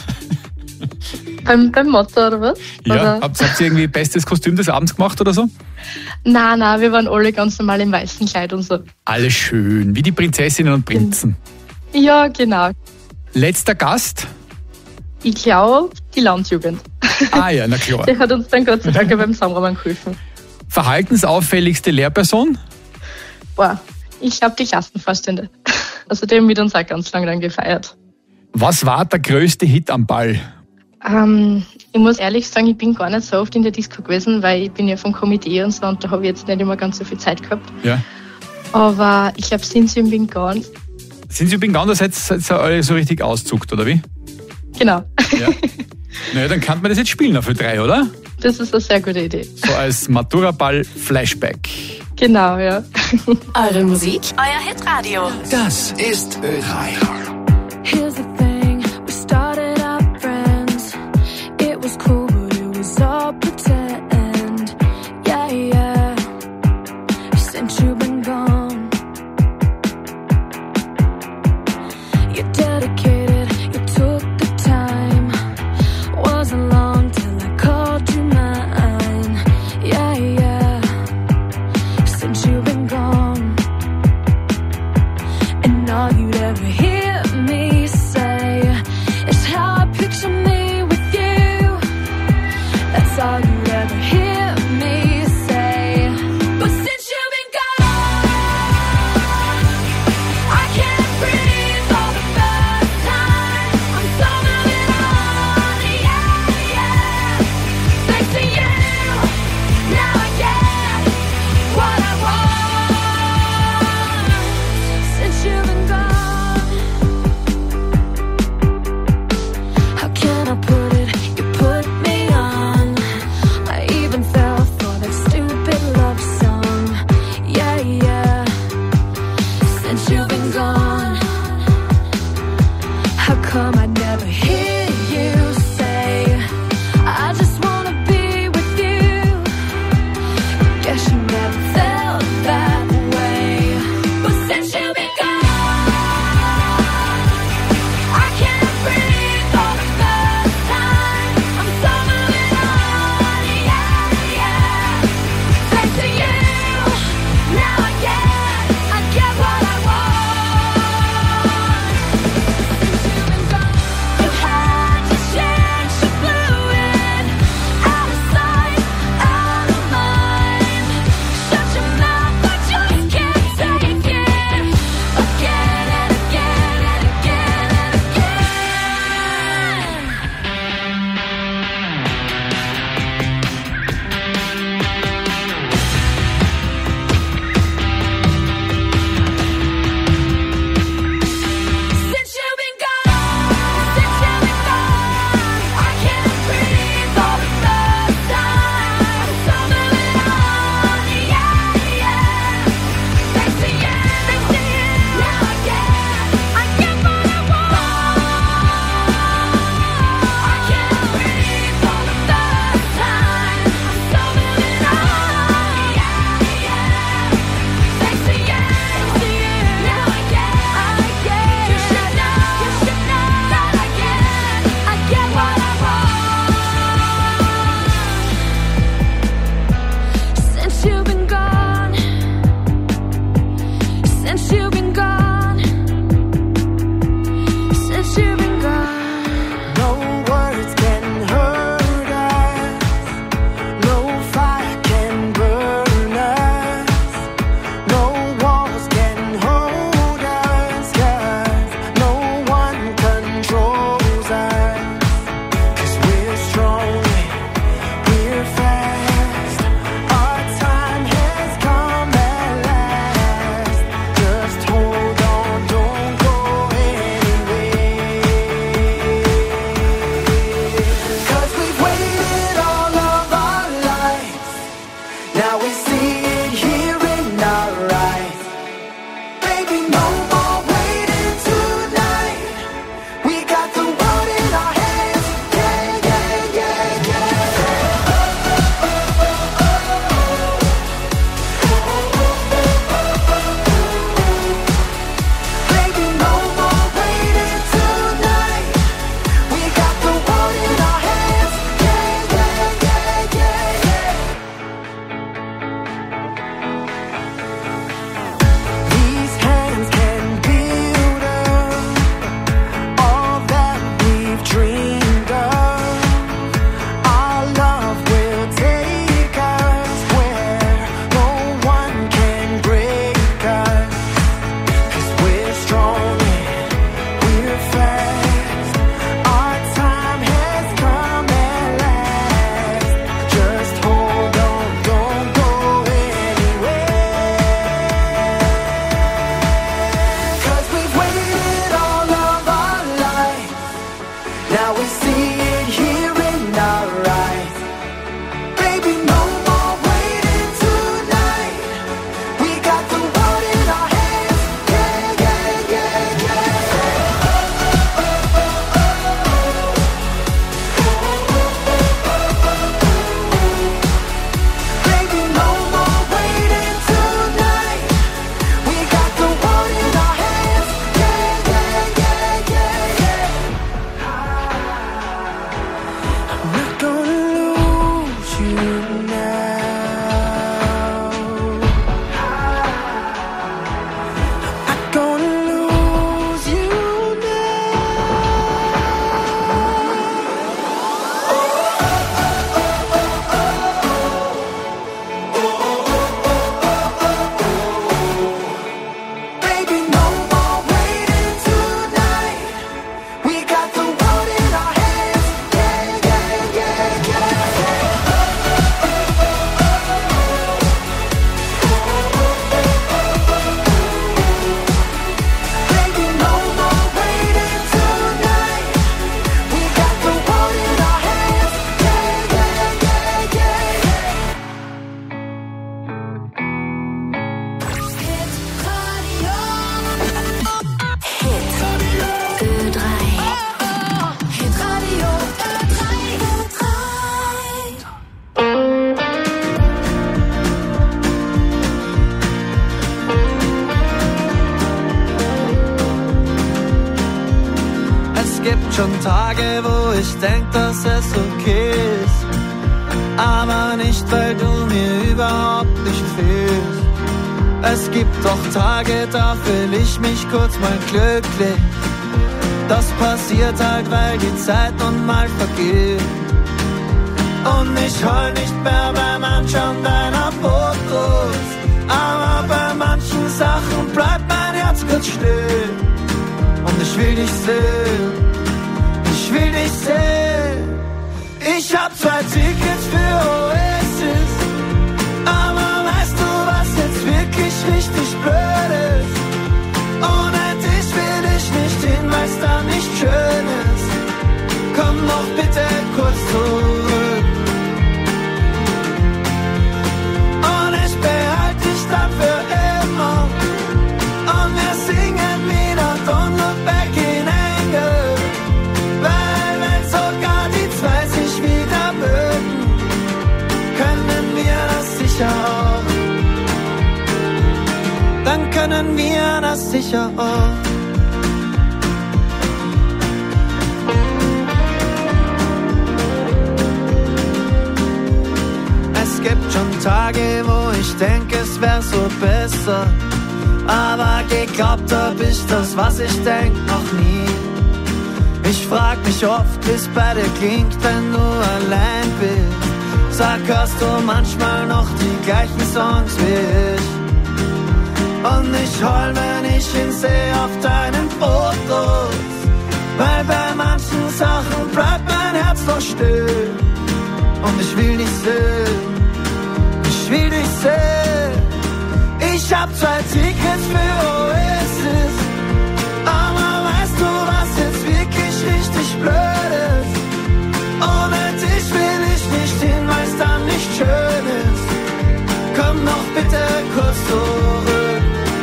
beim, beim Motto, oder was? Ja, oder? Habt, habt ihr irgendwie bestes Kostüm des Abends gemacht oder so? Nein, nein, wir waren alle ganz normal im weißen Kleid und so. Alles schön, wie die Prinzessinnen und Prinzen. Ja, genau. Letzter Gast? Ich glaube, die Landjugend. Ah ja, na klar. Die hat uns dann Gott sei Dank beim Zusammenrahmen geholfen. Verhaltensauffälligste Lehrperson? Boah, ich glaube die Klassenvorstände. Also die haben mit uns auch ganz lange dann gefeiert. Was war der größte Hit am Ball? Ähm, ich muss ehrlich sagen, ich bin gar nicht so oft in der Disco gewesen, weil ich bin ja vom Komitee und so und da habe ich jetzt nicht immer ganz so viel Zeit gehabt. Ja. Aber ich glaube, sind sie im Bin Gone. Sind Sie übrigens da seid, seid ihr alle so richtig auszuckt, oder wie? Genau. Ja. Naja, dann kann man das jetzt spielen auf Ö drei, oder? Das ist eine sehr gute Idee. So als Maturaball-Flashback. Genau, ja. Eure Musik, euer Hitradio. Das ist Ö drei. Here's the thing, we started up friends. It was cool, but it was all pretend. Yeah, yeah. Since you've been gone, you dedicated, you took the time. Wasn't long till I called you mine. Yeah, yeah. Since you've been gone, and all you'd ever hear me say schon Tage, wo ich denk, dass es okay ist, aber nicht, weil du mir überhaupt nicht fehlst. Es gibt doch Tage, da fühl ich mich kurz mal glücklich. Das passiert halt, weil die Zeit nun mal vergeht. Und ich heul nicht mehr beim Anschauen deiner Fotos, aber bei manchen Sachen bleibt mein Herz kurz still. Und ich will dich sehen, ich will dich sehen. Ich hab zwei Tickets für Oasis, aber weißt du, was jetzt wirklich richtig blöd ist? Ohne dich will ich nicht hin, weil's da nicht schön ist. Komm noch bitte kurz zurück und ich behalte dich dann für immer. Und wir singen wieder Don't Look Back in Anger, weil wenn sogar die zwei sich wieder mögen, können wir das sicher auch. Dann können wir das sicher auch. Es gibt schon Tage, wo ich denke, es wär so besser, aber geglaubt hab ich das, was ich denk, noch nie. Ich frag mich oft, wie's bei dir klingt, wenn du allein bist. Sag, hörst du manchmal noch die gleichen Songs wie ich? Und ich heul, wenn ich ihn seh auf deinen Fotos, weil bei manchen Sachen bleibt mein Herz noch still. Und ich will dich sehen, ich will dich sehen. Ich hab zwei Tickets für Oasis, aber weißt du, was jetzt wirklich richtig blöd ist? Ohne dich will ich nicht hin, weil's dann nicht schön ist. Komm noch bitte kurz zurück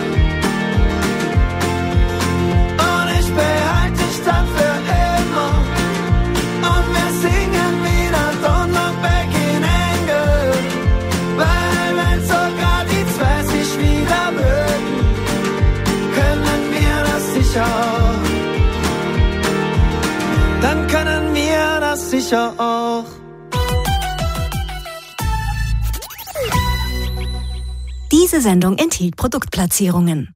und ich behalte dich dann für immer. Und wir singen wieder Don't Look Back in Anger, weil wenn sogar die zwei sich wieder mögen, können wir das sicher auch. Dann können wir das sicher auch. Diese Sendung enthielt Produktplatzierungen.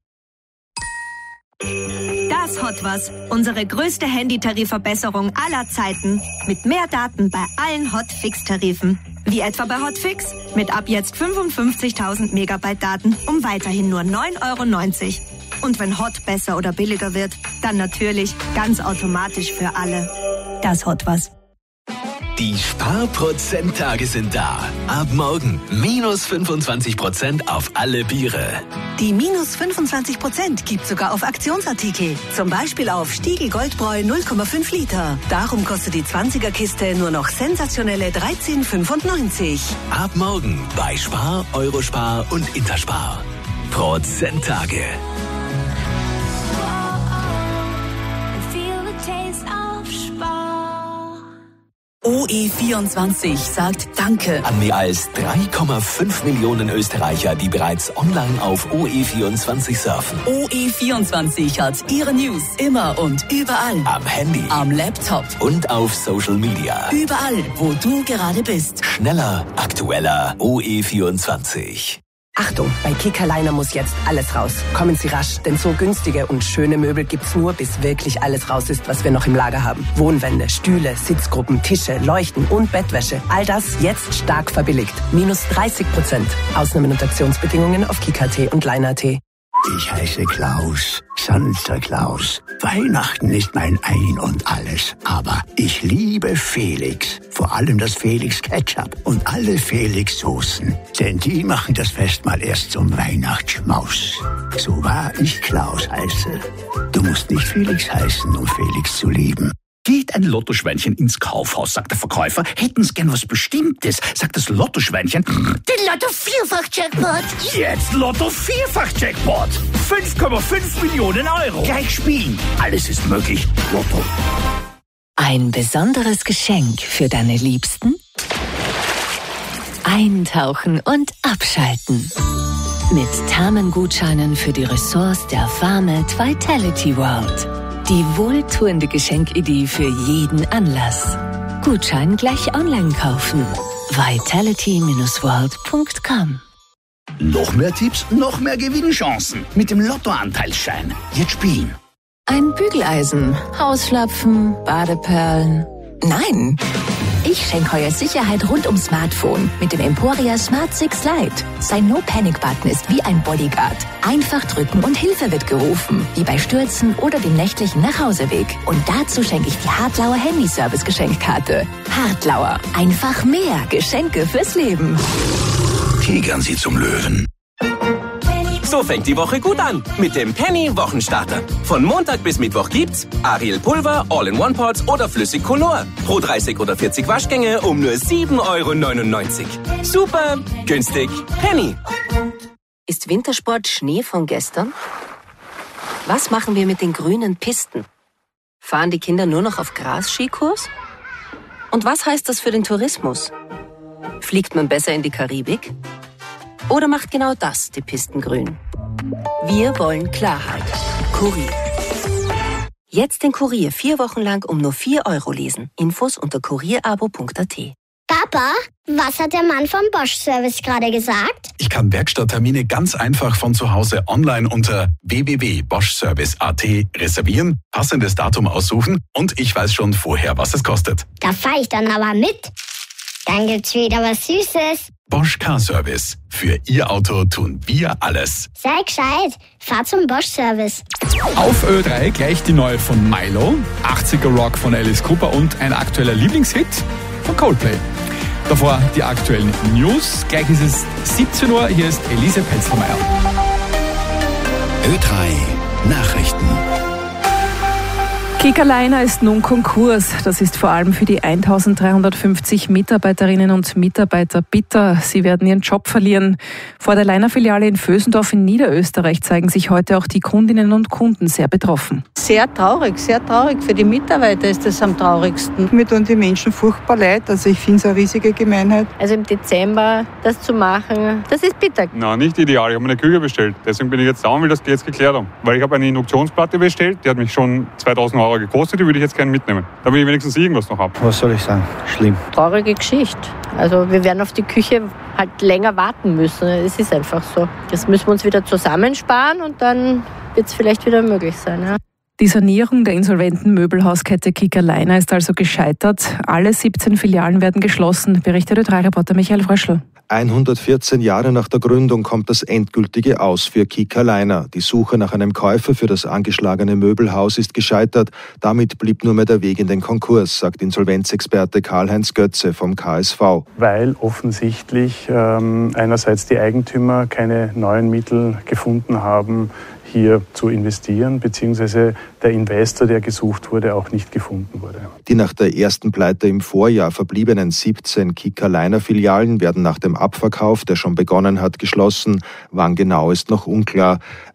Das Hot Was, unsere größte Handytarifverbesserung aller Zeiten. Mit mehr Daten bei allen Hot-Fix-Tarifen. Wie etwa bei Hotfix mit ab jetzt fünfundfünfzigtausend Megabyte Daten um weiterhin nur neun Euro neunzig. Und wenn Hot besser oder billiger wird, dann natürlich ganz automatisch für alle. Das Hot Was. Die Sparprozenttage sind da. Ab morgen minus fünfundzwanzig Prozent auf alle Biere. Die minus fünfundzwanzig Prozent gibt sogar auf Aktionsartikel. Zum Beispiel auf Stiegl Goldbräu null Komma fünf Liter. Darum kostet die zwanziger-Kiste nur noch sensationelle dreizehn fünfundneunzig. Ab morgen bei Spar, Eurospar und Interspar. Prozenttage. O E vierundzwanzig sagt Danke an mehr als drei Komma fünf Millionen Österreicher, die bereits online auf O E vierundzwanzig surfen. O E vierundzwanzig hat ihre News immer und überall. Am Handy, am Laptop und auf Social Media. Überall, wo du gerade bist. Schneller, aktueller O E vierundzwanzig. Achtung, bei Kickerliner muss jetzt alles raus. Kommen Sie rasch, denn so günstige und schöne Möbel gibt's nur, bis wirklich alles raus ist, was wir noch im Lager haben. Wohnwände, Stühle, Sitzgruppen, Tische, Leuchten und Bettwäsche. All das jetzt stark verbilligt. Minus dreißig Prozent. Ausnahmen und Aktionsbedingungen auf kicker.at und Liner.at. Ich heiße Klaus, Santa Claus. Weihnachten ist mein Ein und Alles. Aber ich liebe Felix. Vor allem das Felix Ketchup und alle Felix Soßen. Denn die machen das Fest mal erst zum Weihnachtsschmaus. So wahr ich Klaus heiße. Du musst nicht Felix heißen, um Felix zu lieben. Geht ein Lottoschweinchen ins Kaufhaus, sagt der Verkäufer. Hätten's gern was Bestimmtes, sagt das Lottoschweinchen. Den Lotto-Vierfach-Jackpot. Jetzt Lotto-Vierfach-Jackpot. fünf Komma fünf Millionen Euro. Gleich spielen. Alles ist möglich. Lotto. Ein besonderes Geschenk für deine Liebsten? Eintauchen und abschalten. Mit Thermengutscheinen für die Ressorts der Farmet Vitality World. Die wohltuende Geschenkidee für jeden Anlass. Gutschein gleich online kaufen. vitality Bindestrich world Punkt com. Noch mehr Tipps, noch mehr Gewinnchancen mit dem Lottoanteilsschein. Jetzt spielen. Ein Bügeleisen, Hausschlapfen, Badeperlen. Nein! Ich schenke heuer Sicherheit rund ums Smartphone mit dem Emporia Smart six Lite. Sein No-Panic-Button ist wie ein Bodyguard. Einfach drücken und Hilfe wird gerufen, wie bei Stürzen oder dem nächtlichen Nachhauseweg. Und dazu schenke ich die Hartlauer Handyservice-Geschenkkarte. Hartlauer, einfach mehr Geschenke fürs Leben. Tigern Sie zum Löwen. So fängt die Woche gut an mit dem Penny Wochenstarter. Von Montag bis Mittwoch gibt's Ariel Pulver, All-in-One-Pots oder Flüssig Color. Pro dreißig oder vierzig Waschgänge um nur sieben Euro neunundneunzig. Super günstig. Penny. Ist Wintersport Schnee von gestern? Was machen wir mit den grünen Pisten? Fahren die Kinder nur noch auf Gras-Skikurs? Und was heißt das für den Tourismus? Fliegt man besser in die Karibik? Oder macht genau das die Pisten grün? Wir wollen Klarheit. Kurier. Jetzt den Kurier vier Wochen lang um nur vier Euro lesen. Infos unter kurierabo Punkt at. Papa, was hat der Mann vom Bosch-Service gerade gesagt? Ich kann Werkstatttermine ganz einfach von zu Hause online unter w w w punkt bosch service punkt at reservieren, passendes Datum aussuchen und ich weiß schon vorher, was es kostet. Da fahre ich dann aber mit. Dann gibt's wieder was Süßes. Bosch Car Service. Für Ihr Auto tun wir alles. Sei gescheit. Fahr zum Bosch-Service. Auf Ö drei gleich die neue von Milo, achtziger Rock von Alice Cooper und ein aktueller Lieblingshit von Coldplay. Davor die aktuellen News. Gleich ist es siebzehn Uhr. Hier ist Elise Pelzelmeier. Ö drei Nachrichten. Kika Liner ist nun Konkurs. Das ist vor allem für die eintausenddreihundertfünfzig Mitarbeiterinnen und Mitarbeiter bitter. Sie werden ihren Job verlieren. Vor der Liner-Filiale in Vösendorf in Niederösterreich zeigen sich heute auch die Kundinnen und Kunden sehr betroffen. Sehr traurig, sehr traurig. Für die Mitarbeiter ist das am traurigsten. Mir tun die Menschen furchtbar leid. Also ich finde es eine riesige Gemeinheit. Also im Dezember das zu machen, das ist bitter. Nein, nicht ideal. Ich habe mir eine Küche bestellt. Deswegen bin ich jetzt da und will das jetzt geklärt haben. Weil ich habe eine Induktionsplatte bestellt, die hat mich schon zweitausend Euro gekostet, die würde ich jetzt gerne mitnehmen. Da will ich wenigstens irgendwas noch haben. Was soll ich sagen? Schlimm. Traurige Geschichte. Also wir werden auf die Küche halt länger warten müssen. Es ist einfach so. Das müssen wir uns wieder zusammensparen und dann wird es vielleicht wieder möglich sein. Ja. Die Sanierung der insolventen Möbelhauskette Kika Liner ist also gescheitert. Alle siebzehn Filialen werden geschlossen, berichtet Ö drei Reporter Michael Fröschl. hundertvierzehn Jahre nach der Gründung kommt das endgültige Aus für Kika Liner. Die Suche nach einem Käufer für das angeschlagene Möbelhaus ist gescheitert. Damit blieb nur mehr der Weg in den Konkurs, sagt Insolvenzexperte Karl-Heinz Götze vom K S V. Weil offensichtlich ähm, einerseits die Eigentümer keine neuen Mittel gefunden haben, hier zu investieren, beziehungsweise der Investor, der gesucht wurde, auch nicht gefunden wurde. Die nach der ersten Pleite im Vorjahr verbliebenen siebzehn Kika Liner Filialen werden nach dem Abverkauf, der schon begonnen hat, geschlossen. Wann genau ist noch unklar.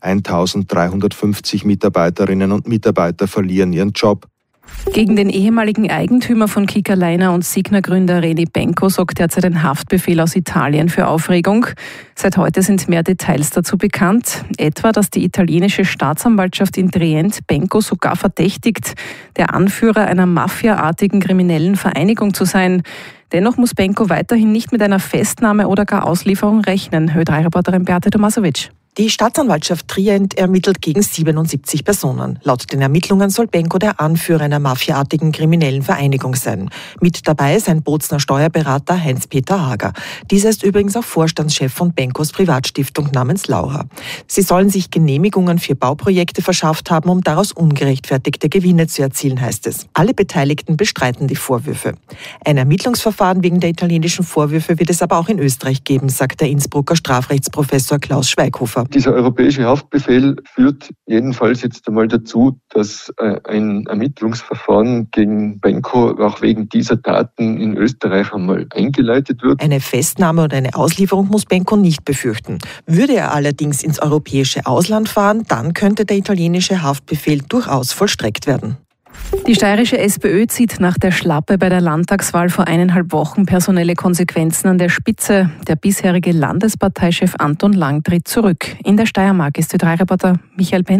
eintausenddreihundertfünfzig Mitarbeiterinnen und Mitarbeiter verlieren ihren Job. Gegen den ehemaligen Eigentümer von Kika Liner und Signa-Gründer Reni Benko sorgt derzeit ein Haftbefehl aus Italien für Aufregung. Seit heute sind mehr Details dazu bekannt. Etwa, dass die italienische Staatsanwaltschaft in Trient Benko sogar verdächtigt, der Anführer einer mafiaartigen kriminellen Vereinigung zu sein. Dennoch muss Benko weiterhin nicht mit einer Festnahme oder gar Auslieferung rechnen. Ö drei Reporterin Beate Tomasovic. Die Staatsanwaltschaft Trient ermittelt gegen siebenundsiebzig Personen. Laut den Ermittlungen soll Benko der Anführer einer mafiaartigen kriminellen Vereinigung sein. Mit dabei sein Bozner Steuerberater Heinz-Peter Hager. Dieser ist übrigens auch Vorstandschef von Benkos Privatstiftung namens Laura. Sie sollen sich Genehmigungen für Bauprojekte verschafft haben, um daraus ungerechtfertigte Gewinne zu erzielen, heißt es. Alle Beteiligten bestreiten die Vorwürfe. Ein Ermittlungsverfahren wegen der italienischen Vorwürfe wird es aber auch in Österreich geben, sagt der Innsbrucker Strafrechtsprofessor Klaus Schweighofer. Dieser europäische Haftbefehl führt jedenfalls jetzt einmal dazu, dass ein Ermittlungsverfahren gegen Benko auch wegen dieser Taten in Österreich einmal eingeleitet wird. Eine Festnahme oder eine Auslieferung muss Benko nicht befürchten. Würde er allerdings ins europäische Ausland fahren, dann könnte der italienische Haftbefehl durchaus vollstreckt werden. Die steirische SPÖ zieht nach der Schlappe bei der Landtagswahl vor eineinhalb Wochen personelle Konsequenzen an der Spitze. Der bisherige Landesparteichef Anton Lang tritt zurück. In der Steiermark ist Ö drei Reporter Michael Pendl.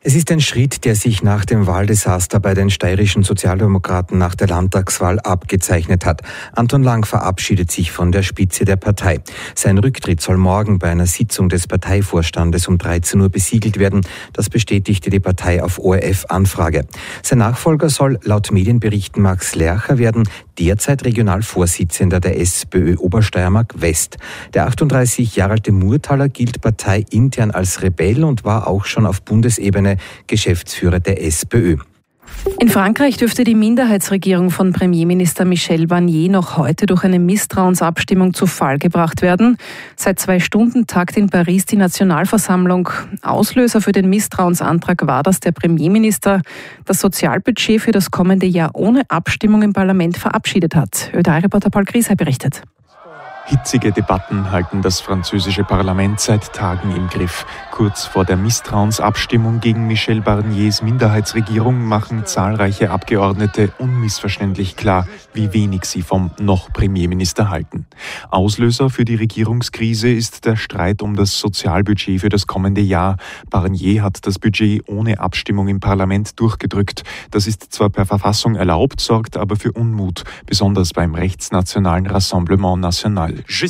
Es ist ein Schritt, der sich nach dem Wahldesaster bei den steirischen Sozialdemokraten nach der Landtagswahl abgezeichnet hat. Anton Lang verabschiedet sich von der Spitze der Partei. Sein Rücktritt soll morgen bei einer Sitzung des Parteivorstandes um dreizehn Uhr besiegelt werden. Das bestätigte die Partei auf O R F-Anfrage. Sein Nachfolger soll laut Medienberichten Max Lercher werden, derzeit Regionalvorsitzender der SPÖ Obersteiermark West. Der achtunddreißig Jahre alte Murtaler gilt parteiintern als Rebell und war auch schon auf Bundesebene Geschäftsführer der SPÖ. In Frankreich dürfte die Minderheitsregierung von Premierminister Michel Barnier noch heute durch eine Misstrauensabstimmung zu Fall gebracht werden. Seit zwei Stunden tagt in Paris die Nationalversammlung. Auslöser für den Misstrauensantrag war, dass der Premierminister das Sozialbudget für das kommende Jahr ohne Abstimmung im Parlament verabschiedet hat. Ö D A-Reporter Paul Griesheim berichtet. Hitzige Debatten halten das französische Parlament seit Tagen im Griff. Kurz vor der Misstrauensabstimmung gegen Michel Barniers Minderheitsregierung machen zahlreiche Abgeordnete unmissverständlich klar, wie wenig sie vom noch Premierminister halten. Auslöser für die Regierungskrise ist der Streit um das Sozialbudget für das kommende Jahr. Barnier hat das Budget ohne Abstimmung im Parlament durchgedrückt. Das ist zwar per Verfassung erlaubt, sorgt aber für Unmut, besonders beim rechtsnationalen Rassemblement National.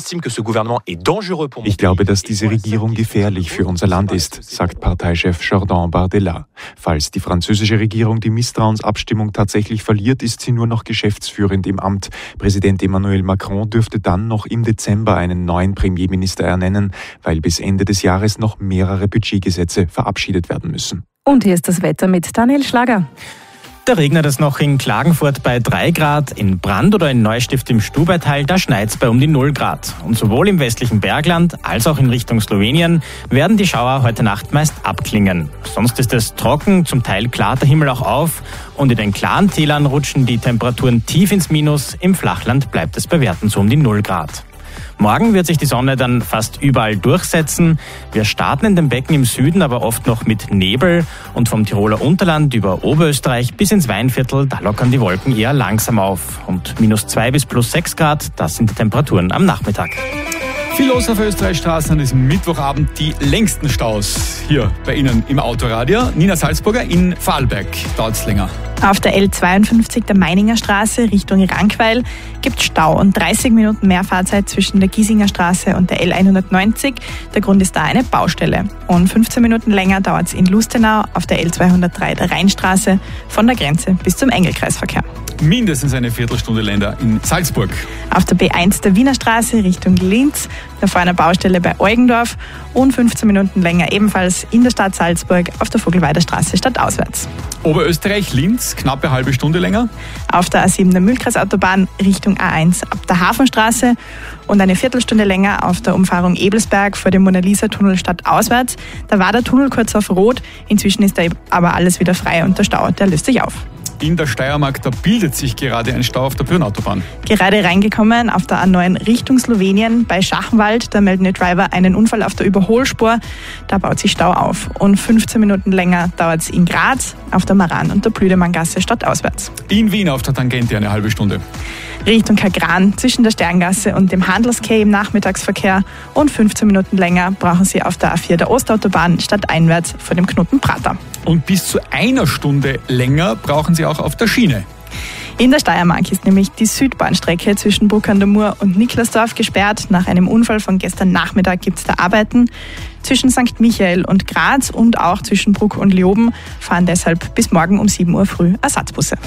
Ich glaube, dass diese Regierung gefährlich für unser Land ist, sagt Parteichef Jordan Bardella. Falls die französische Regierung die Misstrauensabstimmung tatsächlich verliert, ist sie nur noch geschäftsführend im Amt. Präsident Emmanuel Macron dürfte dann noch im Dezember einen neuen Premierminister ernennen, weil bis Ende des Jahres noch mehrere Budgetgesetze verabschiedet werden müssen. Und hier ist das Wetter mit Daniel Schlager. Da regnet es noch in Klagenfurt bei drei Grad, in Brand oder in Neustift im Stubaital, da schneit es bei um die null Grad. Und sowohl im westlichen Bergland als auch in Richtung Slowenien werden die Schauer heute Nacht meist abklingen. Sonst ist es trocken, zum Teil klart der Himmel auch auf und in den klaren Tälern rutschen die Temperaturen tief ins Minus, im Flachland bleibt es bei Werten so um die null Grad. Morgen wird sich die Sonne dann fast überall durchsetzen. Wir starten in den Becken im Süden, aber oft noch mit Nebel. Und vom Tiroler Unterland über Oberösterreich bis ins Weinviertel, da lockern die Wolken eher langsam auf. Und minus zwei bis plus sechs Grad, das sind die Temperaturen am Nachmittag. Viel los auf Österreichstraßen an diesem Mittwochabend. Die längsten Staus hier bei Ihnen im Autoradio. Nina Salzburger in Vorarlberg. Dauert es länger. Auf der L zweiundfünfzig der Meininger Straße Richtung Rankweil gibt es Stau und dreißig Minuten mehr Fahrzeit zwischen der Giesinger Straße und der L hundertneunzig. Der Grund ist da eine Baustelle. Und fünfzehn Minuten länger dauert es in Lustenau auf der L zweihundertdrei der Rheinstraße von der Grenze bis zum Engelkreisverkehr. Mindestens eine Viertelstunde länger in Salzburg. Auf der B eins der Wiener Straße Richtung Linz, davor einer Baustelle bei Eugendorf und fünfzehn Minuten länger ebenfalls in der Stadt Salzburg auf der Vogelweider Straße stadtauswärts. Oberösterreich, Linz, knappe halbe Stunde länger. Auf der A sieben der Mühlkreisautobahn Richtung A eins ab der Hafenstraße und eine Viertelstunde länger auf der Umfahrung Ebelsberg vor dem Mona-Lisa-Tunnel stadtauswärts. Da war der Tunnel kurz auf Rot, inzwischen ist da aber alles wieder frei und der Stau, der löst sich auf. In der Steiermark, da bildet sich gerade ein Stau auf der Birnautobahn. Gerade reingekommen auf der A neun Richtung Slowenien bei Schachenwald. Da melden die Driver einen Unfall auf der Überholspur. Da baut sich Stau auf. Und fünfzehn Minuten länger dauert es in Graz auf der Maran- und der Blüdemanngasse stadtauswärts. In Wien auf der Tangente eine halbe Stunde. Richtung Kagran zwischen der Sterngasse und dem Handelsquai im Nachmittagsverkehr. Und fünfzehn Minuten länger brauchen Sie auf der A vier der Ostautobahn stadteinwärts vor dem Knoten Prater. Und bis zu einer Stunde länger brauchen Sie auch auf der Schiene. In der Steiermark ist nämlich die Südbahnstrecke zwischen Bruck an der Mur und Niklasdorf gesperrt. Nach einem Unfall von gestern Nachmittag gibt es da Arbeiten. Zwischen Sankt Michael und Graz und auch zwischen Bruck und Leoben fahren deshalb bis morgen um sieben Uhr früh Ersatzbusse.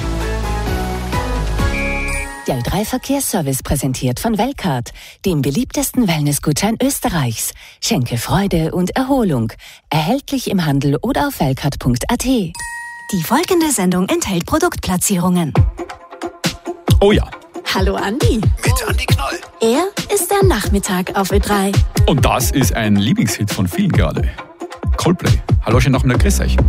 Der Ö drei Verkehrsservice präsentiert von Weltcard, dem beliebtesten Wellnessgutschein Österreichs. Schenke Freude und Erholung. Erhältlich im Handel oder auf weltcard punkt a t. Die folgende Sendung enthält Produktplatzierungen. Oh ja. Hallo Andi. Mit Andi Knoll. Er ist der Nachmittag auf Ö drei. Und das ist ein Lieblingshit von vielen gerade. Coldplay. Hallo, schönen Nachmittag, grüß euch.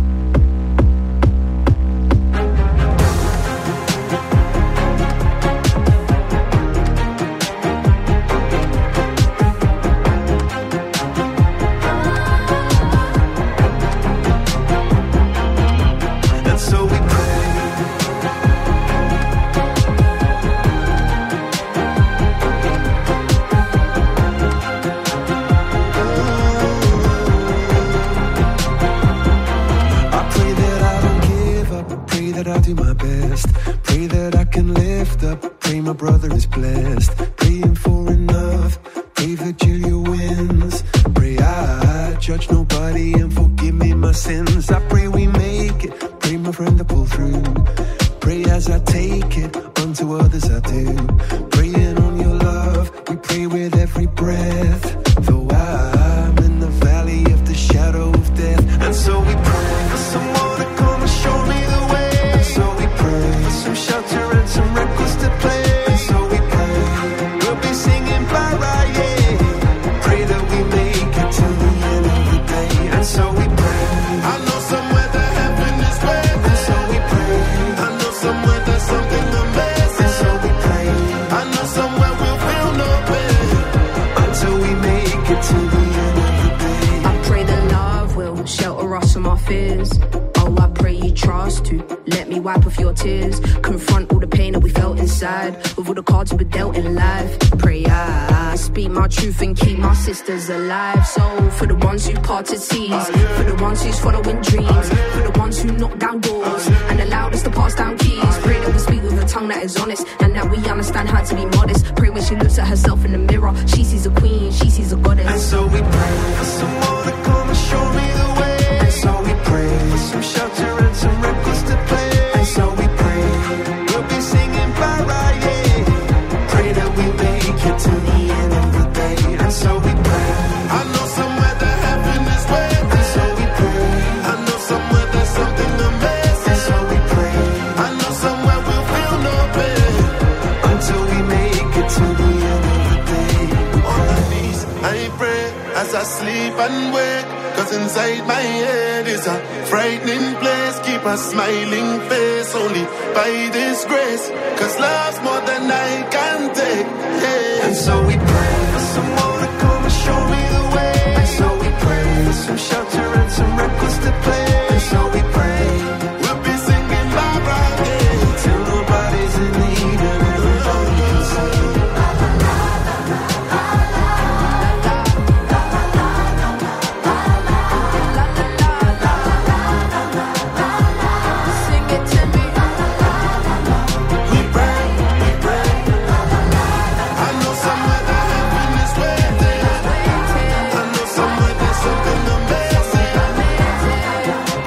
who wins. Pray I judge nobody and forgive me my sins. I pray we make it, pray my friend to pull through. Pray as I take it, unto others I do. Praying on your love, we pray with every breath. Though I'm in the valley of the shadow of death. And so we pray for someone to come and show me the way. And so we pray for some shelter and some records to play. And so we pray we'll be singing para, yeah. Pray that we make it to the end of the day. And so we pray. I know somewhere the heaven is waiting. And so we pray. I know somewhere there's something amazing. And so we pray. I know somewhere we'll feel no pain until we make it to the end of the day. I pray that love will shelter us from our fears. Oh, I pray you trust to let me wipe off your tears. Confront all the pain that we felt inside with all the cards we were dealt in life. Pray I speak my truth and keep my sisters alive. So for the ones who parted seas, for the ones who's following dreams, for the ones who knock down doors and allowed us to pass down keys. Pray that we speak with a tongue that is honest and that we understand how to be modest. Pray when she looks at herself in the mirror, she sees a queen, she sees a goddess. And so we pray for someone to come and show me the way. And so we pray for some shelter and some records to play. And so we pray we'll be singing para, yeah. Pray that we make it to the end of the day. And so we pray. I know somewhere the heaven is waiting. And so we pray. I know somewhere there's something amazing. And so we pray. I know somewhere we'll feel no pain until we make it to the end of the day. On my knees I pray as I sleep and wake. Cause inside my head is a frightening place. Keep a smiling face only by this grace. Cause love's more than I can take, hey. And so we pray.